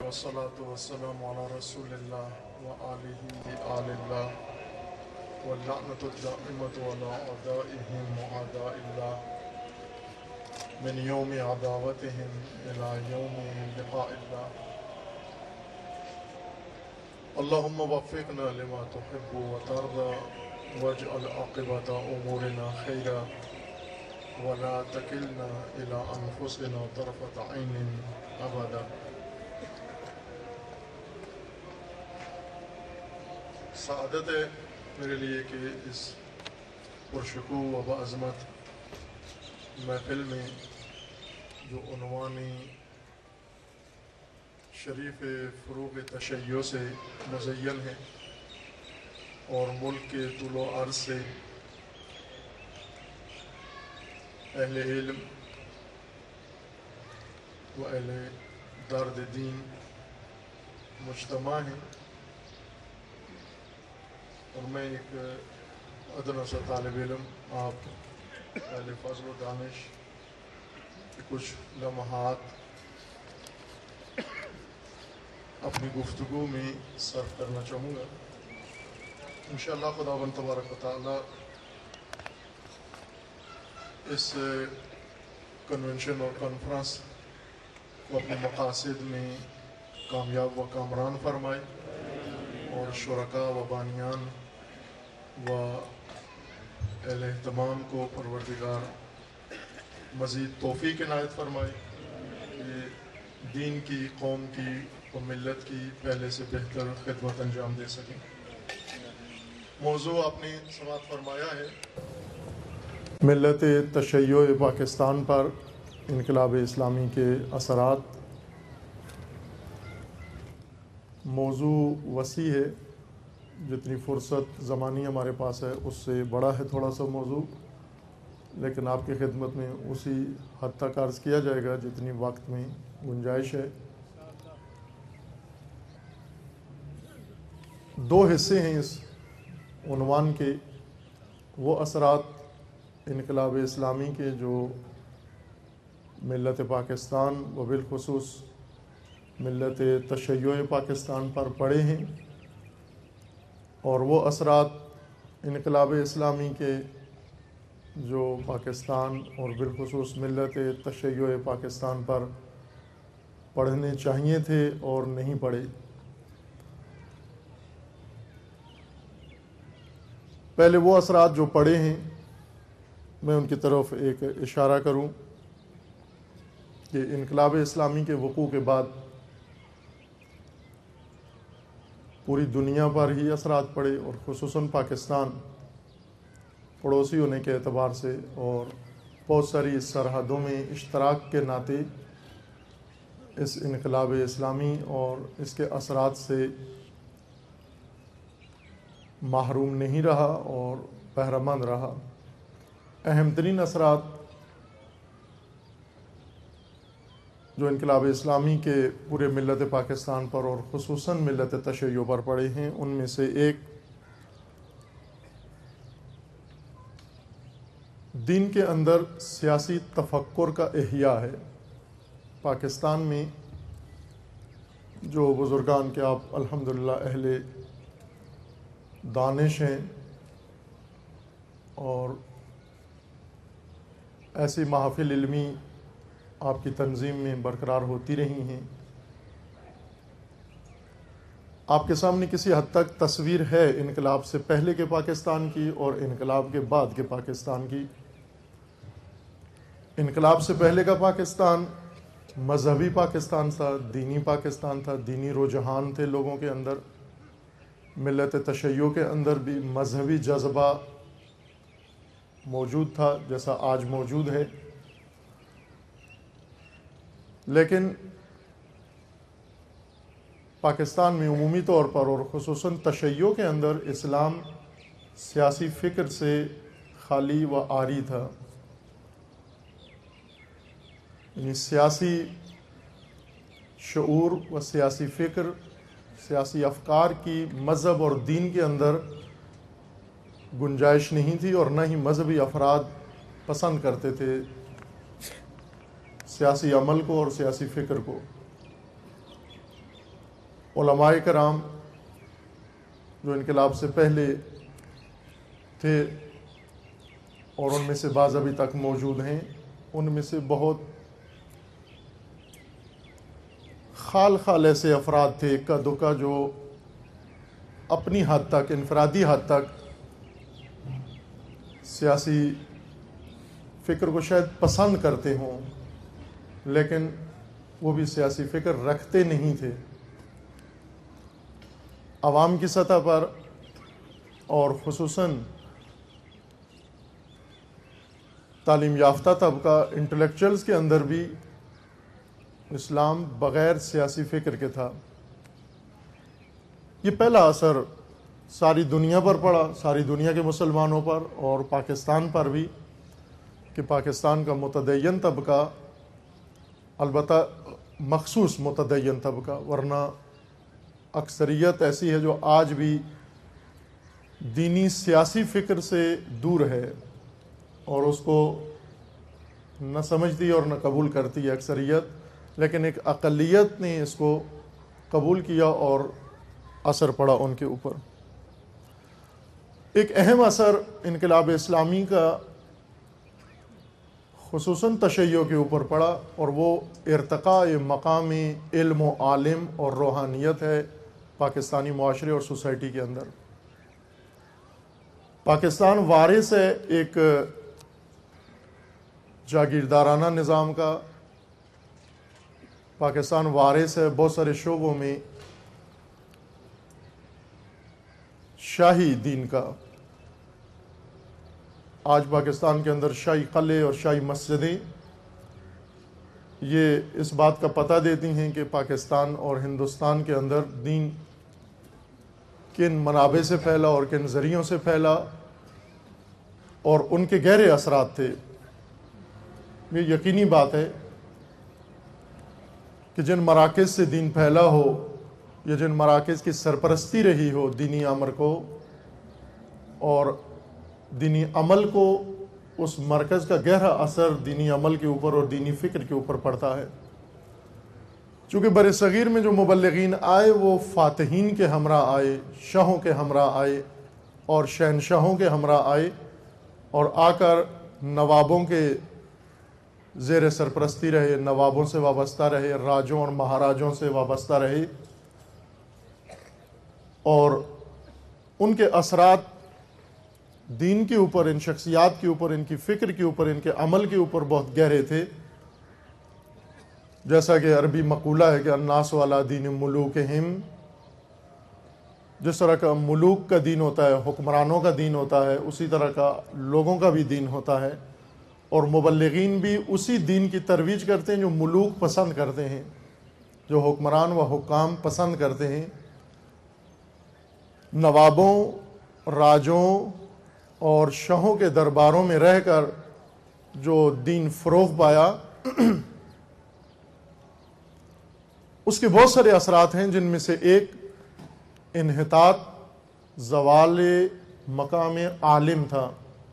والصلاة والسلام على رسول الله وآله آل الله واللعنة الدائمة على أعدائهم وأعداء الله من يوم عداوتهم إلى يوم لقاء الله. اللهم وفقنا لما تحب وترضى واجعل عاقبة أمورنا خيرا ولا تكلنا إلى أنفسنا طرفة عين أبدا. سعادت ہے میرے لیے کہ اس پرشکوہ و بعظمت محفل میں جو عنوانی شریف فروغ تشیع سے مزین ہے اور ملک کے طول و عرض سے اہل علم و اہل درد دین مجتمع ہیں، اور میں ایک ادنا سا طالب علم آپ اہل فضل و دانش کے کچھ لمحات اپنی گفتگو میں صرف کرنا چاہوں گا. انشاءاللہ خداوند تبارک و تعالی اس کنونشن اور کانفرنس کو اپنے مقاصد میں کامیاب و کامران فرمائے اور شرکاء و بانیان و اہل اہتمام کو پروردگار مزید توفیق عنایت فرمائے کہ دین کی، قوم کی و ملت کی پہلے سے بہتر خدمت انجام دے سکیں. موضوع آپ نے سماعت فرمایا ہے ملت تشیع پاکستان پر انقلاب اسلامی کے اثرات. موضوع وسیع ہے، جتنی فرصت زمانی ہمارے پاس ہے اس سے بڑا ہے تھوڑا سا موضوع، لیکن آپ کی خدمت میں اسی حد تک عرض کیا جائے گا جتنی وقت میں گنجائش ہے. دو حصے ہیں اس عنوان کے. وہ اثرات انقلاب اسلامی کے جو ملت پاکستان و بالخصوص ملت تشیع پاکستان پر پڑے ہیں، اور وہ اثرات انقلاب اسلامی کے جو پاکستان اور بالخصوص ملت تشیع پاکستان پر پڑھنے چاہیے تھے اور نہیں پڑے. پہلے وہ اثرات جو پڑے ہیں میں ان کی طرف ایک اشارہ کروں کہ انقلاب اسلامی کے وقوع کے بعد پوری دنیا پر ہی اثرات پڑے، اور خصوصاً پاکستان پڑوسی ہونے کے اعتبار سے اور بہت ساری سرحدوں میں اشتراک کے ناطے اس انقلاب اسلامی اور اس کے اثرات سے محروم نہیں رہا اور بہرہ مند رہا. اہم ترین اثرات جو انقلاب اسلامی کے پورے ملت پاکستان پر اور خصوصاً ملت تشیع پر پڑے ہیں، ان میں سے ایک دین کے اندر سیاسی تفکر کا احیاء ہے. پاکستان میں جو بزرگان کے آپ الحمدللہ اہل دانش ہیں اور ایسی محافل علمی آپ کی تنظیم میں برقرار ہوتی رہی ہیں، آپ کے سامنے کسی حد تک تصویر ہے انقلاب سے پہلے کے پاکستان کی اور انقلاب کے بعد کے پاکستان کی. انقلاب سے پہلے کا پاکستان مذہبی پاکستان تھا، دینی پاکستان تھا، دینی رجحان تھے لوگوں کے اندر. ملت تشیع کے اندر بھی مذہبی جذبہ موجود تھا جیسا آج موجود ہے، لیکن پاکستان میں عمومی طور پر اور خصوصاً تشیع کے اندر اسلام سیاسی فکر سے خالی و عاری تھا. یعنی سیاسی شعور و سیاسی فکر، سیاسی افکار کی مذہب اور دین کے اندر گنجائش نہیں تھی، اور نہ ہی مذہبی افراد پسند کرتے تھے سیاسی عمل کو اور سیاسی فکر کو. علماء کرام جو انقلاب سے پہلے تھے اور ان میں سے بعض ابھی تک موجود ہیں، ان میں سے بہت خال ایسے افراد تھے اکا دکا جو اپنی حد تک، انفرادی حد تک سیاسی فکر کو شاید پسند کرتے ہوں، لیکن وہ بھی سیاسی فکر رکھتے نہیں تھے۔ عوام کی سطح پر اور خصوصاً تعلیم یافتہ طبقہ، انٹلیکچوئلز کے اندر بھی اسلام بغیر سیاسی فکر کے تھا۔ یہ پہلا اثر ساری دنیا پر پڑا، ساری دنیا کے مسلمانوں پر اور پاکستان پر بھی، کہ پاکستان کا متدین طبقہ، البتہ مخصوص متدین طبقہ، ورنہ اکثریت ایسی ہے جو آج بھی دینی سیاسی فکر سے دور ہے اور اس کو نہ سمجھتی اور نہ قبول کرتی ہے اکثریت، لیکن ایک اقلیت نے اس کو قبول کیا اور اثر پڑا ان کے اوپر۔ ایک اہم اثر انقلاب اسلامی کا خصوصاً تشیع کے اوپر پڑا، اور وہ ارتقاء مقام علم و عالم اور روحانیت ہے پاکستانی معاشرے اور سوسائٹی کے اندر۔ پاکستان وارث ہے ایک جاگیردارانہ نظام کا، پاکستان وارث ہے بہت سارے شعبوں میں شاہی دین کا۔ آج پاکستان کے اندر شاہی قلعے اور شاہی مسجدیں یہ اس بات کا پتہ دیتی ہیں کہ پاکستان اور ہندوستان کے اندر دین کن منابع سے پھیلا اور کن ذریعوں سے پھیلا اور ان کے گہرے اثرات تھے۔ یہ یقینی بات ہے کہ جن مراکز سے دین پھیلا ہو یا جن مراکز کی سرپرستی رہی ہو دینی امر کو اور دینی عمل کو، اس مرکز کا گہرا اثر دینی عمل کے اوپر اور دینی فکر کے اوپر پڑتا ہے۔ چونکہ بر صغیر میں جو مبلغین آئے وہ فاتحین کے ہمراہ آئے، شاہوں کے ہمراہ آئے اور شہنشاہوں کے ہمراہ آئے، اور آ کر نوابوں کے زیر سرپرستی رہے، نوابوں سے وابستہ رہے، راجوں اور مہاراجوں سے وابستہ رہے، اور ان کے اثرات دین کے اوپر، ان شخصیات کے اوپر، ان کی فکر کے اوپر، ان کے عمل کے اوپر بہت گہرے تھے۔ جیسا کہ عربی مقولہ ہے کہ الناس علی دین ملوکہم، جس طرح کا ملوک کا دین ہوتا ہے، حکمرانوں کا دین ہوتا ہے، اسی طرح کا لوگوں کا بھی دین ہوتا ہے، اور مبلغین بھی اسی دین کی ترویج کرتے ہیں جو ملوک پسند کرتے ہیں، جو حکمران و حکام پسند کرتے ہیں۔ نوابوں، راجوں اور شاہوں کے درباروں میں رہ کر جو دین فروغ پایا، اس کے بہت سارے اثرات ہیں، جن میں سے ایک انحطاط، زوال مقام عالم تھا۔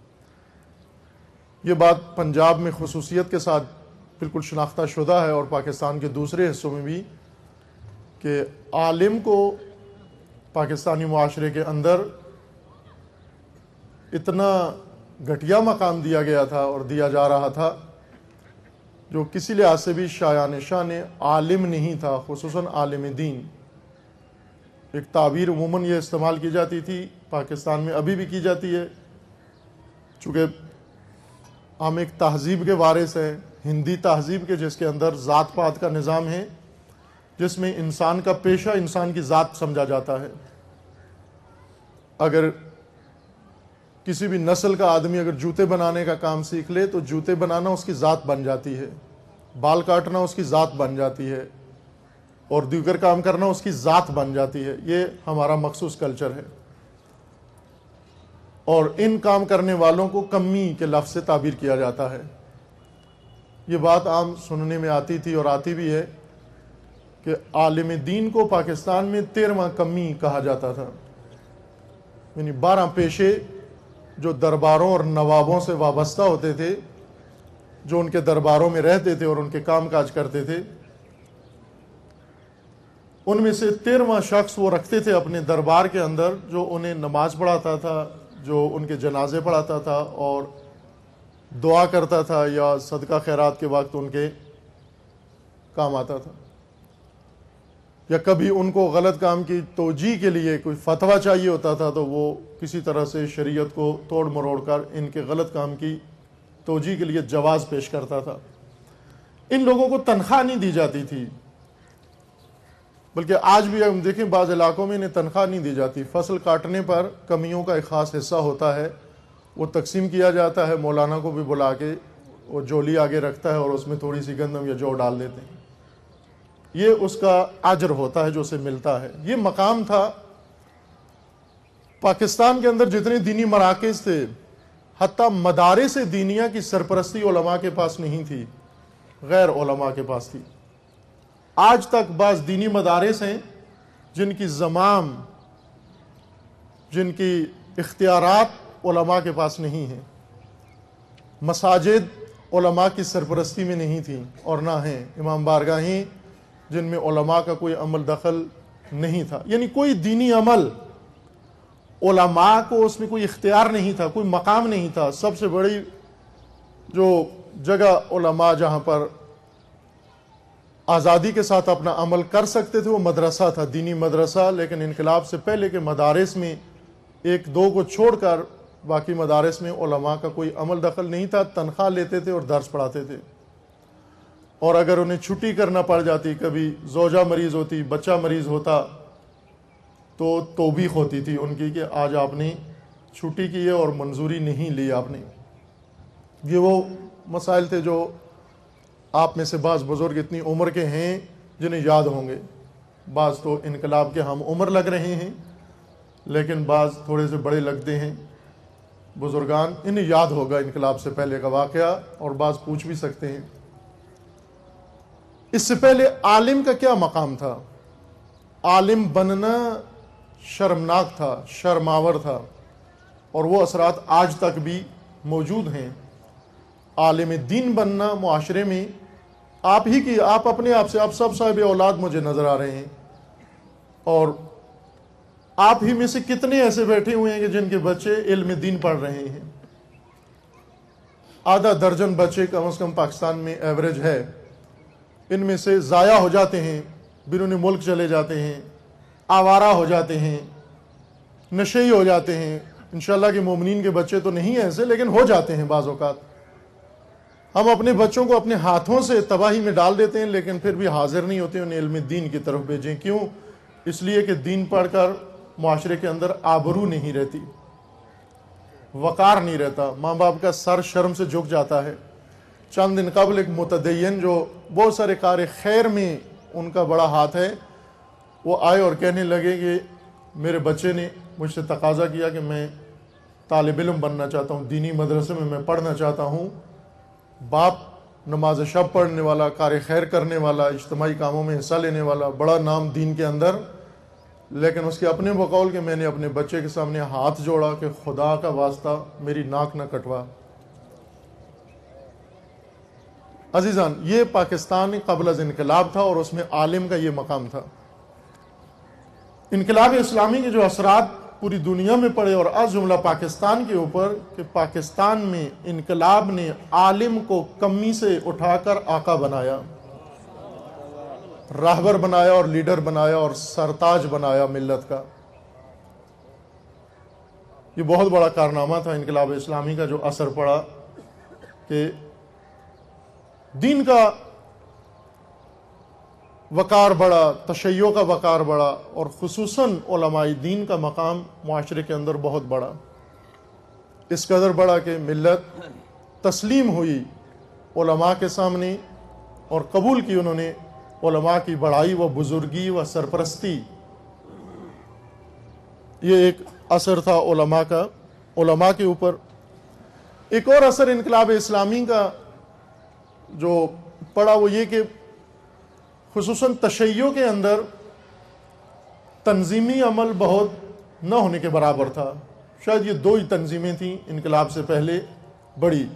یہ بات پنجاب میں خصوصیت کے ساتھ بالکل شناختہ شدہ ہے اور پاکستان کے دوسرے حصوں میں بھی، کہ عالم کو پاکستانی معاشرے کے اندر اتنا گھٹیا مقام دیا گیا تھا اور دیا جا رہا تھا جو کسی لحاظ سے بھی شایان شان عالم نہیں تھا، خصوصاً عالم دین۔ ایک تعبیر عموماً یہ استعمال کی جاتی تھی، پاکستان میں ابھی بھی کی جاتی ہے، چونکہ ہم ایک تہذیب کے وارث ہیں، ہندی تہذیب کے، جس کے اندر ذات پات کا نظام ہے، جس میں انسان کا پیشہ انسان کی ذات سمجھا جاتا ہے۔ اگر کسی بھی نسل کا آدمی اگر جوتے بنانے کا کام سیکھ لے تو جوتے بنانا اس کی ذات بن جاتی ہے، بال کاٹنا اس کی ذات بن جاتی ہے، اور دیگر کام کرنا اس کی ذات بن جاتی ہے۔ یہ ہمارا مخصوص کلچر ہے، اور ان کام کرنے والوں کو کمی کے لفظ سے تعبیر کیا جاتا ہے۔ یہ بات عام سننے میں آتی تھی اور آتی بھی ہے کہ عالم دین کو پاکستان میں 13واں کمی کہا جاتا تھا، یعنی 12 پیشے جو درباروں اور نوابوں سے وابستہ ہوتے تھے، جو ان کے درباروں میں رہتے تھے اور ان کے کام کاج کرتے تھے، ان میں سے 13واں شخص وہ رکھتے تھے اپنے دربار کے اندر، جو انہیں نماز پڑھاتا تھا، جو ان کے جنازے پڑھاتا تھا اور دعا کرتا تھا یا صدقہ خیرات کے وقت ان کے کام آتا تھا، یا کبھی ان کو غلط کام کی توجیہ کے لیے کوئی فتویٰ چاہیے ہوتا تھا تو وہ کسی طرح سے شریعت کو توڑ مروڑ کر ان کے غلط کام کی توجیہ کے لیے جواز پیش کرتا تھا۔ ان لوگوں کو تنخواہ نہیں دی جاتی تھی، بلکہ آج بھی ہم دیکھیں بعض علاقوں میں انہیں تنخواہ نہیں دی جاتی۔ فصل کاٹنے پر کمیوں کا ایک خاص حصہ ہوتا ہے، وہ تقسیم کیا جاتا ہے، مولانا کو بھی بلا کے وہ جولی آگے رکھتا ہے اور اس میں تھوڑی سی گندم یا جو ڈال دیتے ہیں، یہ اس کا اجر ہوتا ہے جو اسے ملتا ہے۔ یہ مقام تھا پاکستان کے اندر جتنے دینی مراکز تھے، حتیٰ مدارس دینیہ کی سرپرستی علماء کے پاس نہیں تھی، غیر علماء کے پاس تھی۔ آج تک بعض دینی مدارس ہیں جن کی زمام، جن کی اختیارات علماء کے پاس نہیں ہیں، مساجد علماء کی سرپرستی میں نہیں تھیں اور نہ ہیں، امام بارگاہیں جن میں علماء کا کوئی عمل دخل نہیں تھا، یعنی کوئی دینی عمل علماء کو اس میں کوئی اختیار نہیں تھا، کوئی مقام نہیں تھا۔ سب سے بڑی جو جگہ علماء جہاں پر آزادی کے ساتھ اپنا عمل کر سکتے تھے وہ مدرسہ تھا، دینی مدرسہ، لیکن انقلاب سے پہلے کے مدارس میں ایک دو کو چھوڑ کر باقی مدارس میں علماء کا کوئی عمل دخل نہیں تھا، تنخواہ لیتے تھے اور درس پڑھاتے تھے، اور اگر انہیں چھٹی کرنا پڑ جاتی، کبھی زوجہ مریض ہوتی، بچہ مریض ہوتا، تو توبیخ ہوتی تھی ان کی کہ آج آپ نے چھٹی کی ہے اور منظوری نہیں لی آپ نے۔ یہ وہ مسائل تھے جو آپ میں سے بعض بزرگ اتنی عمر کے ہیں جنہیں یاد ہوں گے، بعض تو انقلاب کے ہم عمر لگ رہے ہیں لیکن بعض تھوڑے سے بڑے لگتے ہیں بزرگان، انہیں یاد ہوگا انقلاب سے پہلے کا واقعہ، اور بعض پوچھ بھی سکتے ہیں۔ اس سے پہلے عالم کا کیا مقام تھا؟ عالم بننا شرمناک تھا، شرماور تھا، اور وہ اثرات آج تک بھی موجود ہیں۔ عالم دین بننا معاشرے میں آپ ہی کی، آپ اپنے آپ سے، آپ سب صاحب اولاد مجھے نظر آ رہے ہیں، اور آپ ہی میں سے کتنے ایسے بیٹھے ہوئے ہیں کہ جن کے بچے علم دین پڑھ رہے ہیں؟ آدھا درجن بچے کم از کم پاکستان میں ایوریج ہے، ان میں سے ضائع ہو جاتے ہیں، بیرون ملک چلے جاتے ہیں، آوارہ ہو جاتے ہیں، نشئی ہو جاتے ہیں۔ انشاءاللہ کہ مومنین کے بچے تو نہیں ہیں ایسے، لیکن ہو جاتے ہیں بعض اوقات۔ ہم اپنے بچوں کو اپنے ہاتھوں سے تباہی میں ڈال دیتے ہیں، لیکن پھر بھی حاضر نہیں ہوتے انہیں علم دین کی طرف بھیجیں۔ کیوں؟ اس لیے کہ دین پڑھ کر معاشرے کے اندر آبرو نہیں رہتی، وقار نہیں رہتا، ماں باپ کا سر شرم سے جھک جاتا ہے۔ چند دن قبل ایک متدین جو بہت سارے کار خیر میں ان کا بڑا ہاتھ ہے، وہ آئے اور کہنے لگے کہ میرے بچے نے مجھ سے تقاضا کیا کہ میں طالب علم بننا چاہتا ہوں، دینی مدرسے میں پڑھنا چاہتا ہوں۔ باپ نماز شب پڑھنے والا، کار خیر کرنے والا، اجتماعی کاموں میں حصہ لینے والا، بڑا نام دین کے اندر، لیکن اس کے اپنے بقول کہ میں نے اپنے بچے کے سامنے ہاتھ جوڑا کہ خدا کا واسطہ میری ناک نہ کٹوا۔ عزیزان، یہ پاکستان قبل از انقلاب تھا اور اس میں عالم کا یہ مقام تھا۔ انقلاب اسلامی کے جو اثرات پوری دنیا میں پڑے اور از جملہ پاکستان کے اوپر، کہ پاکستان میں انقلاب نے عالم کو کمی سے اٹھا کر آقا بنایا، راہبر بنایا اور لیڈر بنایا اور سرتاج بنایا ملت کا۔ یہ بہت بڑا کارنامہ تھا انقلاب اسلامی کا جو اثر پڑا کہ دین کا وقار بڑا، تشیع کا وقار بڑا، اور خصوصاً علماء دین کا مقام معاشرے کے اندر بہت بڑا، اس قدر بڑا کہ ملت تسلیم ہوئی علماء کے سامنے اور قبول کی انہوں نے علماء کی بڑائی و بزرگی و سرپرستی۔ یہ ایک اثر تھا علماء کا، علماء کے اوپر۔ ایک اور اثر انقلاب اسلامی کا جو پڑا وہ یہ کہ خصوصاً تشیع کے اندر تنظیمی عمل بہت نہ ہونے کے برابر تھا۔ شاید یہ دو ہی تنظیمیں تھیں انقلاب سے پہلے بڑی،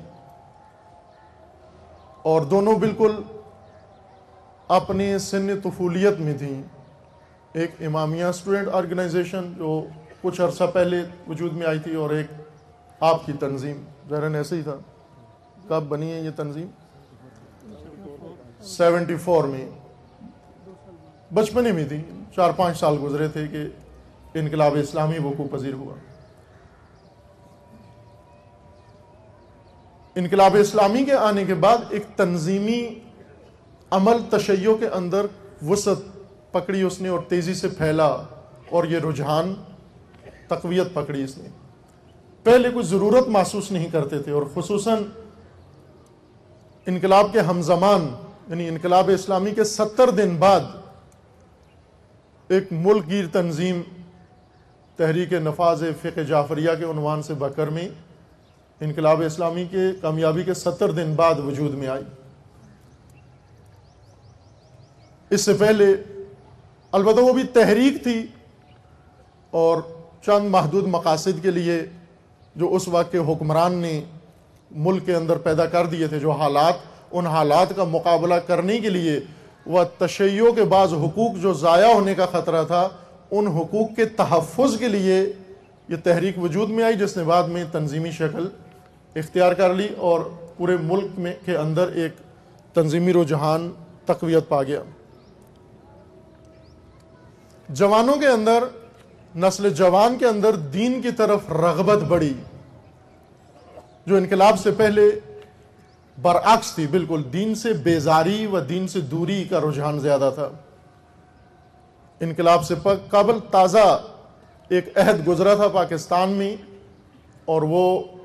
اور دونوں بالکل اپنے سن طفولیت میں تھیں۔ ایک امامیہ اسٹوڈنٹ آرگنائزیشن جو کچھ عرصہ پہلے وجود میں آئی تھی، اور ایک آپ کی تنظیم، ظاہراً ایسے ہی تھا. کب بنی ہے یہ تنظیم؟ 74 میں، بچپنے میں تھی. 4-5 سال گزرے تھے کہ انقلاب اسلامی وقوع پذیر ہوا. انقلاب اسلامی کے آنے کے بعد ایک تنظیمی عمل تشیع کے اندر وسعت پکڑی اس نے، اور تیزی سے پھیلا، اور یہ رجحان تقویت پکڑی اس نے. پہلے کوئی ضرورت محسوس نہیں کرتے تھے، اور خصوصاً انقلاب کے ہمزمان یعنی انقلاب اسلامی کے 70 دن بعد ایک ملک گیر تنظیم تحریک نفاذ فقہ جعفریہ کے عنوان سے بکر میں انقلاب اسلامی کے کامیابی کے 70 دن بعد وجود میں آئی. اس سے پہلے البتہ وہ بھی تحریک تھی، اور چند محدود مقاصد کے لیے جو اس وقت کے حکمران نے ملک کے اندر پیدا کر دیے تھے، جو حالات، ان حالات کا مقابلہ کرنے کے لیے وہ تشیع کے بعض حقوق جو ضائع ہونے کا خطرہ تھا، ان حقوق کے تحفظ کے لیے یہ تحریک وجود میں آئی، جس نے بعد میں تنظیمی شکل اختیار کر لی، اور پورے ملک میں کے اندر ایک تنظیمی رجحان تقویت پا گیا. جوانوں کے اندر، نسل جوان کے اندر دین کی طرف رغبت بڑھی، جو انقلاب سے پہلے برعکس تھی. بالکل دین سے بیزاری و دین سے دوری کا رجحان زیادہ تھا. انقلاب سے قبل تازہ ایک عہد گزرا تھا پاکستان میں، اور وہ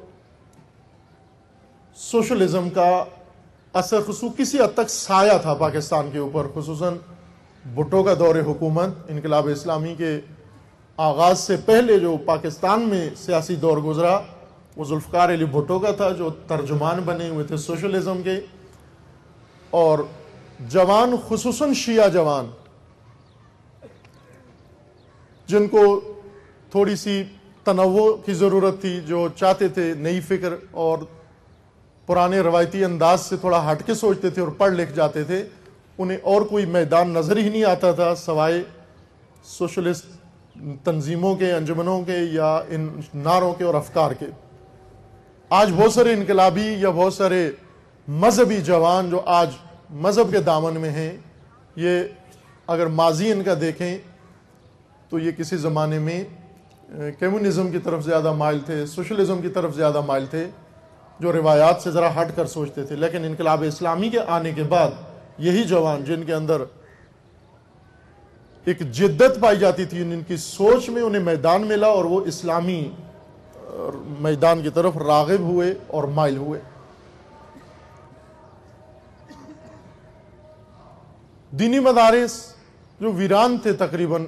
سوشلزم کا اثر خصوص کسی حد تک سایہ تھا پاکستان کے اوپر. خصوصاً بھٹو کا دور حکومت، انقلاب اسلامی کے آغاز سے پہلے جو پاکستان میں سیاسی دور گزرا، وہ ذوالفقار علی بھٹو کا تھا، جو ترجمان بنے ہوئے تھے سوشلزم کے. اور جوان، خصوصاً شیعہ جوان، جن کو تھوڑی سی تنوع کی ضرورت تھی، جو چاہتے تھے نئی فکر اور پرانے روایتی انداز سے تھوڑا ہٹ کے سوچتے تھے اور پڑھ لکھ جاتے تھے، انہیں اور کوئی میدان نظر ہی نہیں آتا تھا سوائے سوشلسٹ تنظیموں کے، انجمنوں کے، یا ان نعروں کے اور افکار کے. آج بہت سارے انقلابی یا بہت سارے مذہبی جوان جو آج مذہب کے دامن میں ہیں، یہ اگر ماضی ان کا دیکھیں تو یہ کسی زمانے میں کمیونزم کی طرف زیادہ مائل تھے، سوشلزم کی طرف زیادہ مائل تھے، جو روایات سے ذرا ہٹ کر سوچتے تھے. لیکن انقلاب اسلامی کے آنے کے بعد یہی جوان، جن کے اندر ایک جدت پائی جاتی تھی، ان کی سوچ میں انہیں میدان ملا، اور وہ اسلامی میدان کی طرف راغب ہوئے اور مائل ہوئے. دینی مدارس جو ویران تھے تقریباً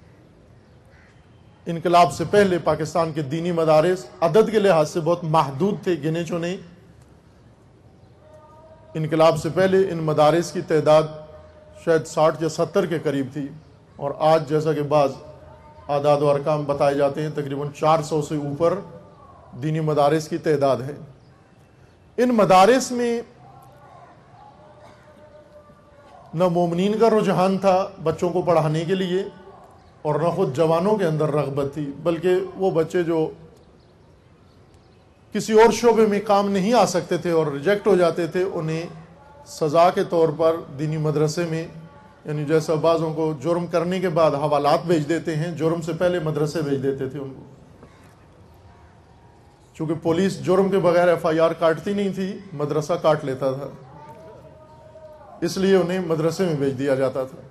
انقلاب سے پہلے، پاکستان کے دینی مدارس عدد کے لحاظ سے بہت محدود تھے، گنے چنے. انقلاب سے پہلے ان مدارس کی تعداد شاید 60 یا 70 کے قریب تھی، اور آج جیسا کہ بعض اعداد و ارقام بتائے جاتے ہیں تقریباً 400 سے اوپر دینی مدارس کی تعداد ہے. ان مدارس میں نہ مومنین کا رجحان تھا بچوں کو پڑھانے کے لیے، اور نہ خود جوانوں کے اندر رغبت تھی، بلکہ وہ بچے جو کسی اور شعبے میں کام نہیں آ سکتے تھے اور ریجیکٹ ہو جاتے تھے، انہیں سزا کے طور پر دینی مدرسے میں، یعنی جیسا بعضوں کو جرم کرنے کے بعد حوالات بھیج دیتے ہیں، جرم سے پہلے مدرسے بھیج دیتے تھے ان کو. چونکہ پولیس جرم کے بغیر FIR کاٹتی نہیں تھی، مدرسہ کاٹ لیتا تھا، اس لیے انہیں مدرسے میں بھیج دیا جاتا تھا.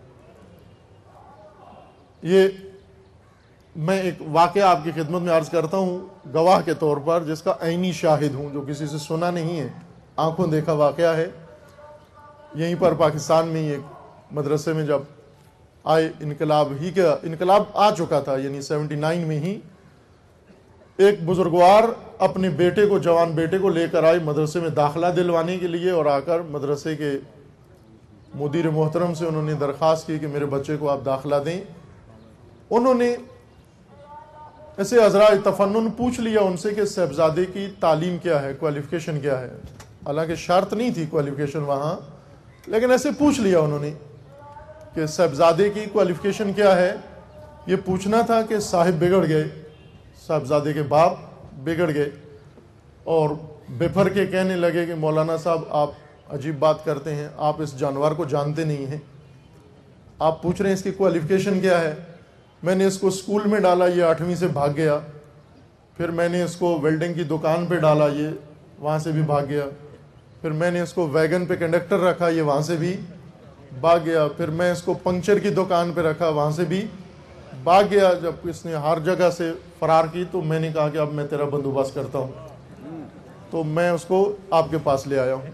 یہ میں ایک واقعہ آپ کی خدمت میں عرض کرتا ہوں گواہ کے طور پر، جس کا عینی شاہد ہوں، جو کسی سے سنا نہیں ہے، آنکھوں دیکھا واقعہ ہے. یہیں پر پاکستان میں ایک مدرسے میں جب آئے، انقلاب آ چکا تھا، یعنی 79 میں ہی ایک بزرگوار اپنے بیٹے کو، جوان بیٹے کو لے کر آئے مدرسے میں داخلہ دلوانے کے لیے، اور آ کر مدرسے کے مدیر محترم سے انہوں نے درخواست کی کہ میرے بچے کو آپ داخلہ دیں. انہوں نے ایسے عذرائے تفنن پوچھ لیا ان سے کہ صاحبزادے کی تعلیم کیا ہے، کوالیفیکیشن کیا ہے. حالانکہ شرط نہیں تھی کوالیفیکیشن وہاں، لیکن ایسے پوچھ لیا انہوں نے. کہ صاحبزادے کی کوالیفیکیشن کیا ہے، یہ پوچھنا تھا کہ صاحب بگڑ گئے، صاحبزادے کے باپ بگڑ گئے اور بپھر کے کہنے لگے کہ مولانا صاحب آپ عجیب بات کرتے ہیں، آپ اس جانور کو جانتے نہیں ہیں، آپ پوچھ رہے ہیں اس کی کوالیفیکیشن کیا ہے۔ میں نے اس کو اسکول میں ڈالا، یہ 8ویں سے بھاگ گیا، پھر میں نے اس کو ویلڈنگ کی دکان پہ ڈالا، یہ وہاں سے بھی بھاگ گیا، پھر میں نے اس کو ویگن پہ کنڈکٹر رکھا، یہ وہاں سے بھی بھاگ گیا، پھر میں اس کو پنکچر کی دکان پہ رکھا، وہاں سے بھی بھاگ گیا۔ جب اس نے ہر جگہ سے فرار کی تو میں نے کہا کہ اب میں تیرا بندوبست کرتا ہوں، تو میں اس کو آپ کے پاس لے آیا ہوں۔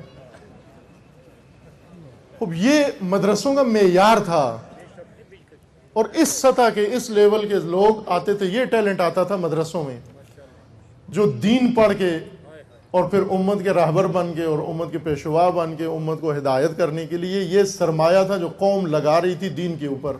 اب یہ مدرسوں کا معیار تھا، اور اس سطح کے اس لیول کے لوگ آتے تھے، یہ ٹیلنٹ آتا تھا مدرسوں میں، جو دین پڑھ کے اور پھر امت کے راہبر بن کے اور امت کے پیشوا بن کے امت کو ہدایت کرنے کے لیے یہ سرمایہ تھا جو قوم لگا رہی تھی دین کے اوپر۔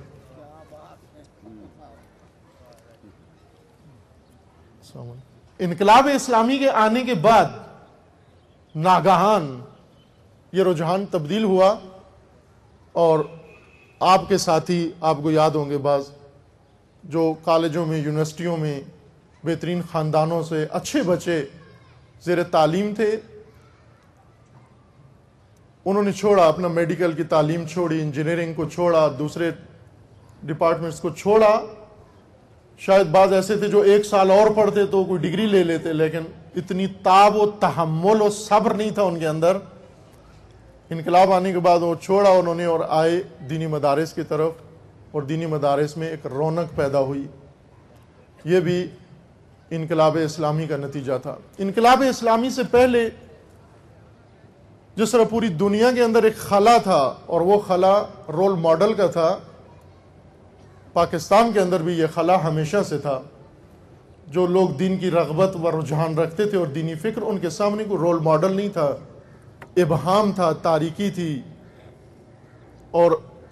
انقلاب اسلامی کے آنے کے بعد ناگہان یہ رجحان تبدیل ہوا، اور آپ کے ساتھی آپ کو یاد ہوں گے بعض جو کالجوں میں یونیورسٹیوں میں بہترین خاندانوں سے اچھے بچے زیر تعلیم تھے، انہوں نے چھوڑا اپنا میڈیکل کی تعلیم، چھوڑی انجینئرنگ کو، چھوڑا دوسرے ڈپارٹمنٹس کو چھوڑا۔ شاید بعض ایسے تھے جو 1 سال اور پڑھتے تو کوئی ڈگری لے لیتے، لیکن اتنی تاب و تحمل و صبر نہیں تھا ان کے اندر۔ انقلاب آنے کے بعد وہ چھوڑا انہوں نے اور آئے دینی مدارس کی طرف، اور دینی مدارس میں ایک رونق پیدا ہوئی۔ یہ بھی انقلاب اسلامی کا نتیجہ تھا۔ انقلاب اسلامی سے پہلے جس طرح پوری دنیا کے اندر ایک خلا تھا، اور وہ خلا رول ماڈل کا تھا، پاکستان کے اندر بھی یہ خلا ہمیشہ سے تھا۔ جو لوگ دین کی رغبت و رجحان رکھتے تھے اور دینی فکر، ان کے سامنے کوئی رول ماڈل نہیں تھا، ابہام تھا، تاریکی تھی، اور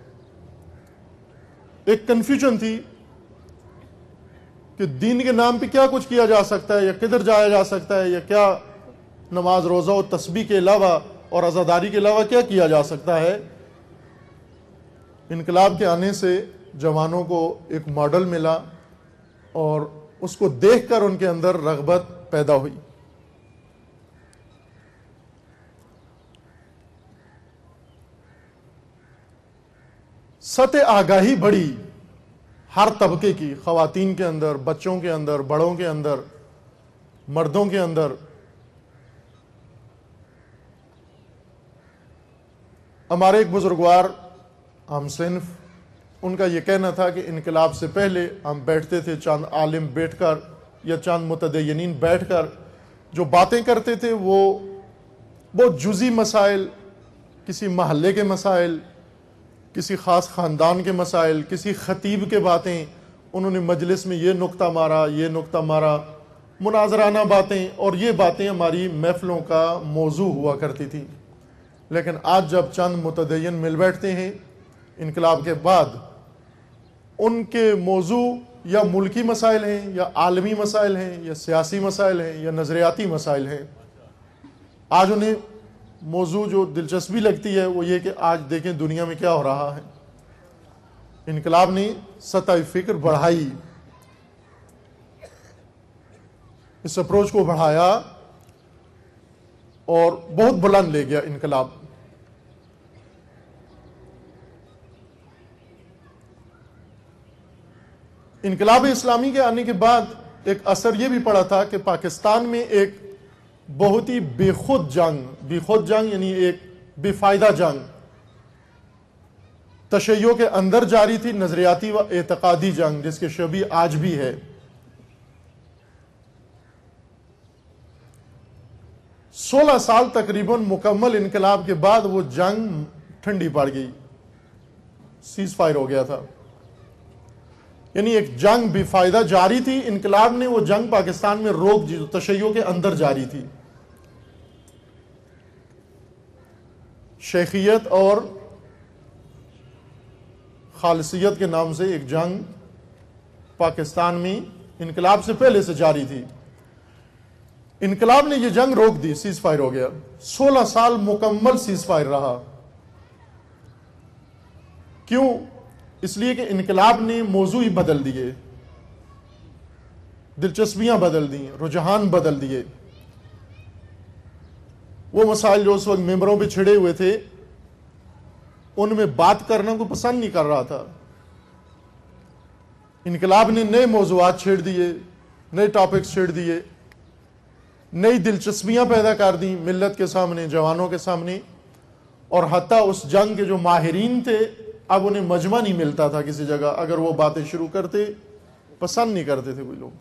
ایک کنفیوژن تھی کہ دین کے نام پہ کیا کچھ کیا جا سکتا ہے، یا کدھر جایا جا سکتا ہے، یا کیا نماز روزہ و تسبیح کے علاوہ اور عزاداری کے علاوہ کیا کیا جا سکتا ہے۔ انقلاب کے آنے سے جوانوں کو ایک ماڈل ملا، اور اس کو دیکھ کر ان کے اندر رغبت پیدا ہوئی۔ سطح آگاہی بڑھی ہر طبقے کی، خواتین کے اندر، بچوں کے اندر، بڑوں کے اندر، مردوں کے اندر۔ ہمارے ایک بزرگوار ہم صنف، ان کا یہ کہنا تھا کہ انقلاب سے پہلے ہم بیٹھتے تھے چند عالم بیٹھ کر یا چند متدینین بیٹھ کر جو باتیں کرتے تھے وہ بہت جزئی مسائل، کسی محلے کے مسائل، کسی خاص خاندان کے مسائل، کسی خطیب کے باتیں، انہوں نے مجلس میں یہ نقطہ مارا، یہ نقطہ مارا، مناظرانہ باتیں، اور یہ باتیں ہماری محفلوں کا موضوع ہوا کرتی تھی۔ لیکن آج جب چند متدین مل بیٹھتے ہیں انقلاب کے بعد، ان کے موضوع یا ملکی مسائل ہیں، یا عالمی مسائل ہیں، یا سیاسی مسائل ہیں، یا نظریاتی مسائل ہیں۔ آج انہیں موضوع جو دلچسپی لگتی ہے وہ یہ کہ آج دیکھیں دنیا میں کیا ہو رہا ہے۔ انقلاب نے سطح فکر بڑھائی، اس اپروچ کو بڑھایا اور بہت بلند لے گیا انقلاب۔ انقلاب اسلامی کے آنے کے بعد ایک اثر یہ بھی پڑا تھا کہ پاکستان میں ایک بہت ہی بے خود جنگ یعنی ایک بے فائدہ جنگ تشیع کے اندر جاری تھی، نظریاتی و اعتقادی جنگ، جس کے شبیہ آج بھی ہے۔ 16 سال تقریباً مکمل انقلاب کے بعد وہ جنگ ٹھنڈی پڑ گئی، سیز فائر ہو گیا تھا۔ یعنی ایک جنگ بے فائدہ جاری تھی، انقلاب نے وہ جنگ پاکستان میں روک دی جو تشیع کے اندر جاری تھی۔ شیخیت اور خالصیت کے نام سے ایک جنگ پاکستان میں انقلاب سے پہلے سے جاری تھی۔ انقلاب نے یہ جنگ روک دی، سیز فائر ہو گیا۔ 16 سال مکمل سیز فائر رہا۔ کیوں؟ اس لیے کہ انقلاب نے موضوع ہی بدل دیے، دلچسپیاں بدل دیں، رجحان بدل دیے۔ وہ مسائل جو اس وقت ممبروں پہ چھڑے ہوئے تھے ان میں بات کرنا کو پسند نہیں کر رہا تھا۔ انقلاب نے نئے موضوعات چھیڑ دیے، نئے ٹاپکس چھیڑ دیے، نئی دلچسپیاں پیدا کر دیں ملت کے سامنے، جوانوں کے سامنے، اور حتیٰ اس جنگ کے جو ماہرین تھے اب انہیں مجمع نہیں ملتا تھا کسی جگہ، اگر وہ باتیں شروع کرتے پسند نہیں کرتے تھے کوئی لوگ،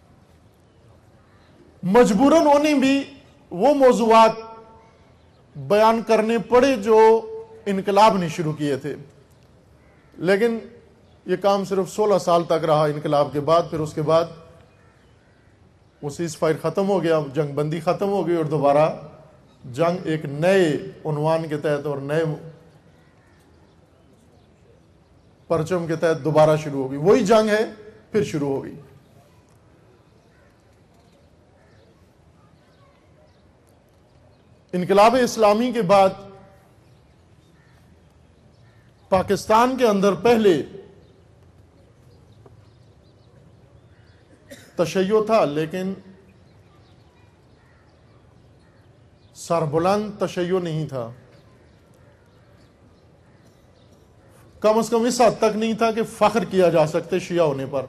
مجبوراً انہیں بھی وہ موضوعات بیان کرنے پڑے جو انقلاب نے شروع کیے تھے۔ لیکن یہ کام صرف 16 سال تک رہا انقلاب کے بعد، پھر اس کے بعد وہ سیز فائر ختم ہو گیا، جنگ بندی ختم ہو گئی، اور دوبارہ جنگ ایک نئے عنوان کے تحت اور نئے پرچم کے تحت دوبارہ شروع ہو گئی۔ وہی جنگ ہے پھر شروع ہو گئی۔ انقلاب اسلامی کے بعد پاکستان کے اندر پہلے تشیع تھا، لیکن سربلند تشیع نہیں تھا، کم از کم اس حد تک نہیں تھا کہ فخر کیا جا سکتے شیعہ ہونے پر۔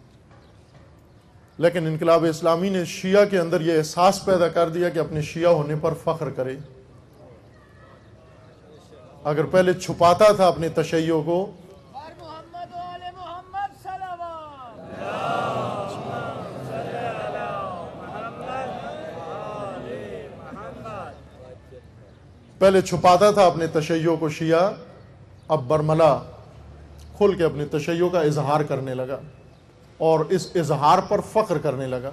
لیکن انقلاب اسلامی نے شیعہ کے اندر یہ احساس پیدا کر دیا کہ اپنے شیعہ ہونے پر فخر کرے۔ اگر پہلے چھپاتا تھا اپنے تشیع کو، پہلے چھپاتا تھا اپنے تشیع کو شیعہ، اب برملا کھل کے اپنے تشیع کا اظہار کرنے لگا اور اس اظہار پر فخر کرنے لگا۔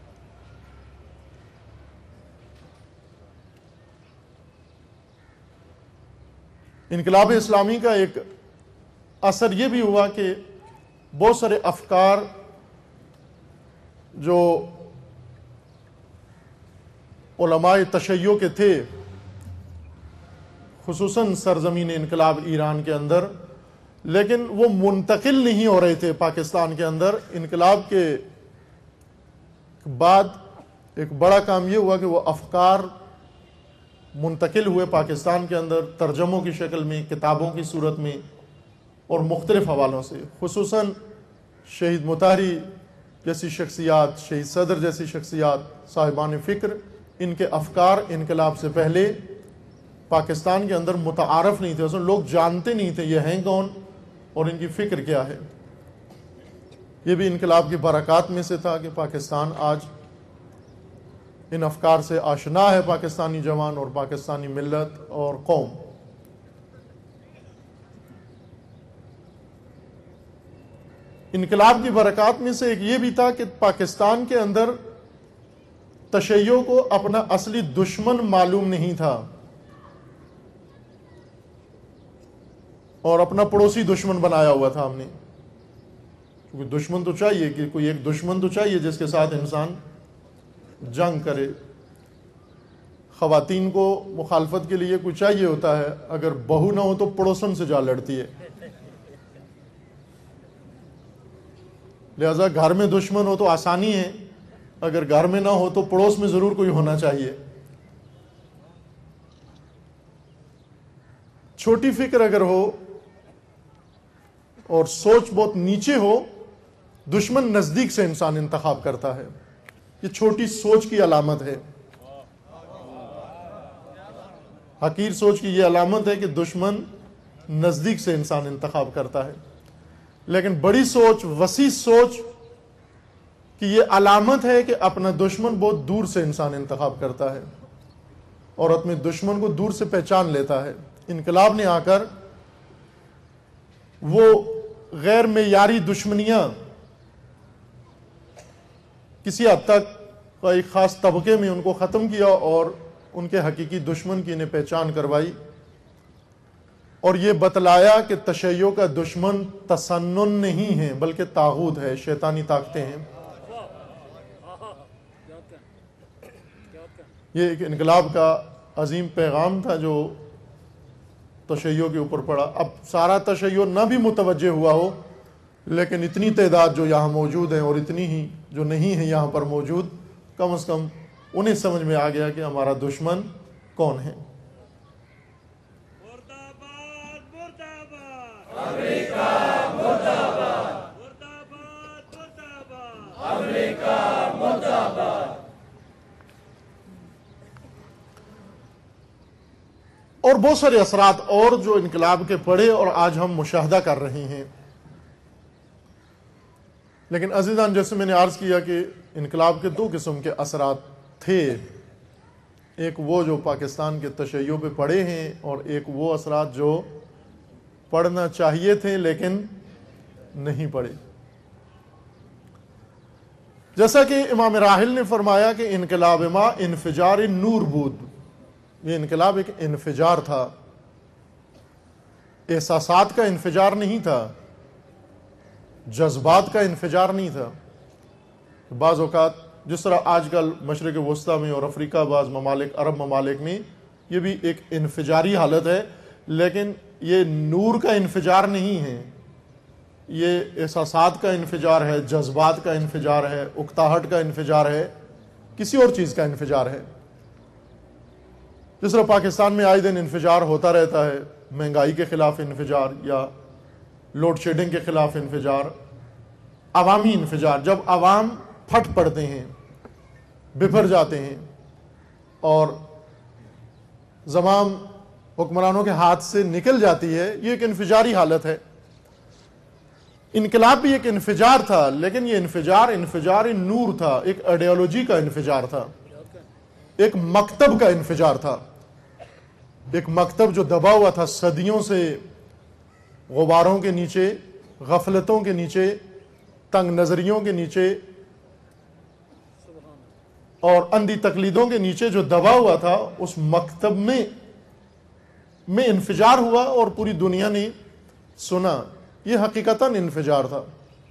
انقلاب اسلامی کا ایک اثر یہ بھی ہوا کہ بہت سارے افکار جو علماء تشیع کے تھے، خصوصاً سرزمین انقلاب ایران کے اندر، لیکن وہ منتقل نہیں ہو رہے تھے پاکستان کے اندر۔ انقلاب کے بعد ایک بڑا کام یہ ہوا کہ وہ افکار منتقل ہوئے پاکستان کے اندر، ترجموں کی شکل میں، کتابوں کی صورت میں اور مختلف حوالوں سے، خصوصاً شہید مطہری جیسی شخصیات، شہید صدر جیسی شخصیات، صاحبان فکر، ان کے افکار انقلاب سے پہلے پاکستان کے اندر متعارف نہیں تھے، اس میں لوگ جانتے نہیں تھے یہ ہیں کون اور ان کی فکر کیا ہے۔ یہ بھی انقلاب کی برکات میں سے تھا کہ پاکستان آج ان افکار سے آشنا ہے، پاکستانی جوان اور پاکستانی ملت اور قوم۔ انقلاب کی برکات میں سے ایک یہ بھی تھا کہ پاکستان کے اندر تشیع کو اپنا اصلی دشمن معلوم نہیں تھا اور اپنا پڑوسی دشمن بنایا ہوا تھا ہم نے، کیونکہ دشمن تو چاہیے، کہ کوئی ایک دشمن تو چاہیے جس کے ساتھ انسان جنگ کرے۔ خواتین کو مخالفت کے لیے کوئی چاہیے ہوتا ہے، اگر بہو نہ ہو تو پڑوسن سے جا لڑتی ہے، لہذا گھر میں دشمن ہو تو آسانی ہے، اگر گھر میں نہ ہو تو پڑوس میں ضرور کوئی ہونا چاہیے۔ چھوٹی فکر اگر ہو اور سوچ بہت نیچے ہو، دشمن نزدیک سے انسان انتخاب کرتا ہے، یہ چھوٹی سوچ کی علامت ہے، حقیر سوچ کی یہ علامت ہے کہ دشمن نزدیک سے انسان انتخاب کرتا ہے۔ لیکن بڑی سوچ، وسیع سوچ کی یہ علامت ہے کہ اپنا دشمن بہت دور سے انسان انتخاب کرتا ہے اور اپنے دشمن کو دور سے پہچان لیتا ہے۔ انقلاب نے آ کر وہ غیر معیاری دشمنیاں کسی حد تک ایک خاص طبقے میں ان کو ختم کیا اور ان کے حقیقی دشمن کی انہیں پہچان کروائی، اور یہ بتلایا کہ تشیع کا دشمن تسنن نہیں ہے بلکہ طاغوت ہے، شیطانی طاقتیں ہیں۔ یہ ایک انقلاب کا عظیم پیغام تھا جو تشیع کے اوپر پڑا. اب سارا تشیع نہ بھی متوجہ ہوا ہو، لیکن اتنی تعداد جو یہاں موجود ہیں اور اتنی ہی جو نہیں ہیں یہاں پر موجود، کم از کم انہیں سمجھ میں آ گیا کہ ہمارا دشمن کون ہے. اور بہت سارے اثرات اور جو انقلاب کے پڑے اور آج ہم مشاہدہ کر رہے ہیں. لیکن عزیزان، جیسے میں نے عرض کیا کہ انقلاب کے دو قسم کے اثرات تھے. ایک وہ جو پاکستان کے تشیع پہ پڑے ہیں، اور ایک وہ اثرات جو پڑھنا چاہیے تھے لیکن نہیں پڑے. جیسا کہ امام راحل نے فرمایا کہ انقلاب ما انفجار نور بود. یہ انقلاب ایک انفجار تھا، احساسات کا انفجار نہیں تھا، جذبات کا انفجار نہیں تھا. بعض اوقات جس طرح آج کل مشرق وسطیٰ میں اور افریقہ بعض ممالک، عرب ممالک میں یہ بھی ایک انفجاری حالت ہے، لیکن یہ نور کا انفجار نہیں ہے، یہ احساسات کا انفجار ہے، جذبات کا انفجار ہے، اکتاہٹ کا انفجار ہے، کسی اور چیز کا انفجار ہے. جس طرح پاکستان میں آئے دن انفجار ہوتا رہتا ہے، مہنگائی کے خلاف انفجار یا لوڈ شیڈنگ کے خلاف انفجار، عوامی انفجار. جب عوام پھٹ پڑتے ہیں، بفر جاتے ہیں اور زمام حکمرانوں کے ہاتھ سے نکل جاتی ہے، یہ ایک انفجاری حالت ہے. انقلاب بھی ایک انفجار تھا، لیکن یہ انفجار نور تھا، ایک آئیڈیالوجی کا انفجار تھا، ایک مکتب کا انفجار تھا. ایک مکتب جو دبا ہوا تھا صدیوں سے غباروں کے نیچے، غفلتوں کے نیچے، تنگ نظریوں کے نیچے اور اندھی تقلیدوں کے نیچے جو دبا ہوا تھا، اس مکتب میں انفجار ہوا اور پوری دنیا نے سنا. یہ حقیقتاً انفجار تھا.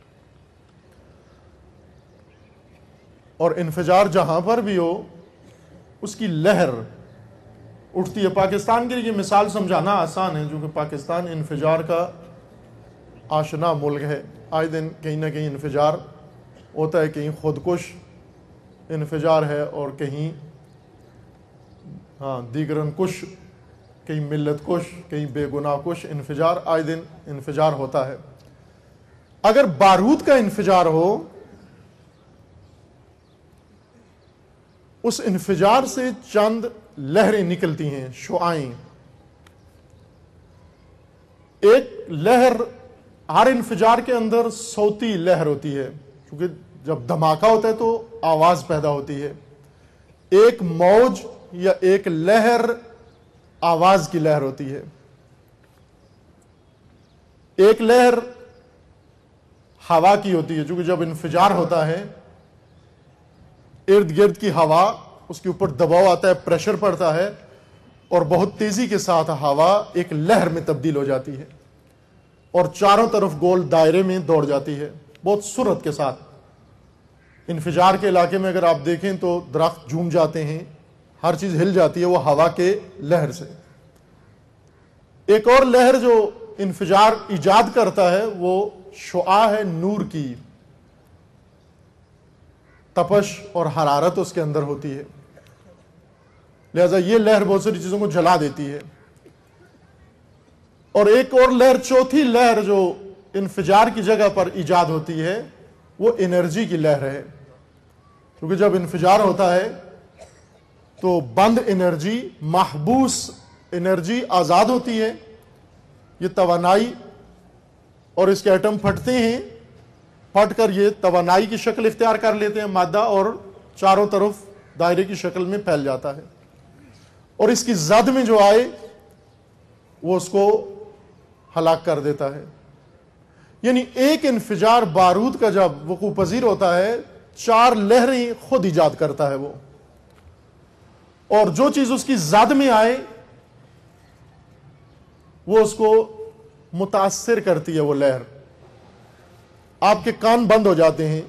اور انفجار جہاں پر بھی ہو اس کی لہر اٹھتی ہے. پاکستان کے لیے مثال سمجھانا آسان ہے، کیونکہ پاکستان انفجار کا آشنا ملک ہے. آئے دن کہیں نہ کہیں انفجار ہوتا ہے، کہیں خودکش انفجار ہے اور کہیں دیگرن کش، کہیں ملت کش، کہیں بے گناہ کش انفجار. آئے دن انفجار ہوتا ہے. اگر بارود کا انفجار ہو، اس انفجار سے چند لہریں نکلتی ہیں، شعائیں. ایک لہر، ہر انفجار کے اندر صوتی لہر ہوتی ہے، کیونکہ جب دھماکہ ہوتا ہے تو آواز پیدا ہوتی ہے. ایک موج یا ایک لہر آواز کی لہر ہوتی ہے. ایک لہر ہوا کی ہوتی ہے، کیونکہ جب انفجار ہوتا ہے ارد گرد کی ہوا، اس کے اوپر دباؤ آتا ہے، پریشر پڑتا ہے اور بہت تیزی کے ساتھ ہوا ایک لہر میں تبدیل ہو جاتی ہے اور چاروں طرف گول دائرے میں دوڑ جاتی ہے بہت سرعت کے ساتھ. انفجار کے علاقے میں اگر آپ دیکھیں تو درخت جھوم جاتے ہیں، ہر چیز ہل جاتی ہے وہ ہوا کے لہر سے. ایک اور لہر جو انفجار ایجاد کرتا ہے وہ شعاع ہے نور کی، تپش اور حرارت اس کے اندر ہوتی ہے، لہذا یہ لہر بہت ساری چیزوں کو جلا دیتی ہے. اور ایک اور لہر، چوتھی لہر جو انفجار کی جگہ پر ایجاد ہوتی ہے وہ انرجی کی لہر ہے. کیونکہ جب انفجار ہوتا ہے تو بند انرجی، محبوس انرجی آزاد ہوتی ہے. یہ توانائی اور اس کے ایٹم پھٹتے ہیں، پھٹ کر یہ توانائی کی شکل اختیار کر لیتے ہیں مادہ، اور چاروں طرف دائرے کی شکل میں پھیل جاتا ہے. اور اس کی زد میں جو آئے وہ اس کو ہلاک کر دیتا ہے. یعنی ایک انفجار بارود کا جب وقوع پذیر ہوتا ہے، چار لہریں خود ایجاد کرتا ہے وہ، اور جو چیز اس کی زد میں آئے وہ اس کو متاثر کرتی ہے. وہ لہر، آپ کے کان بند ہو جاتے ہیں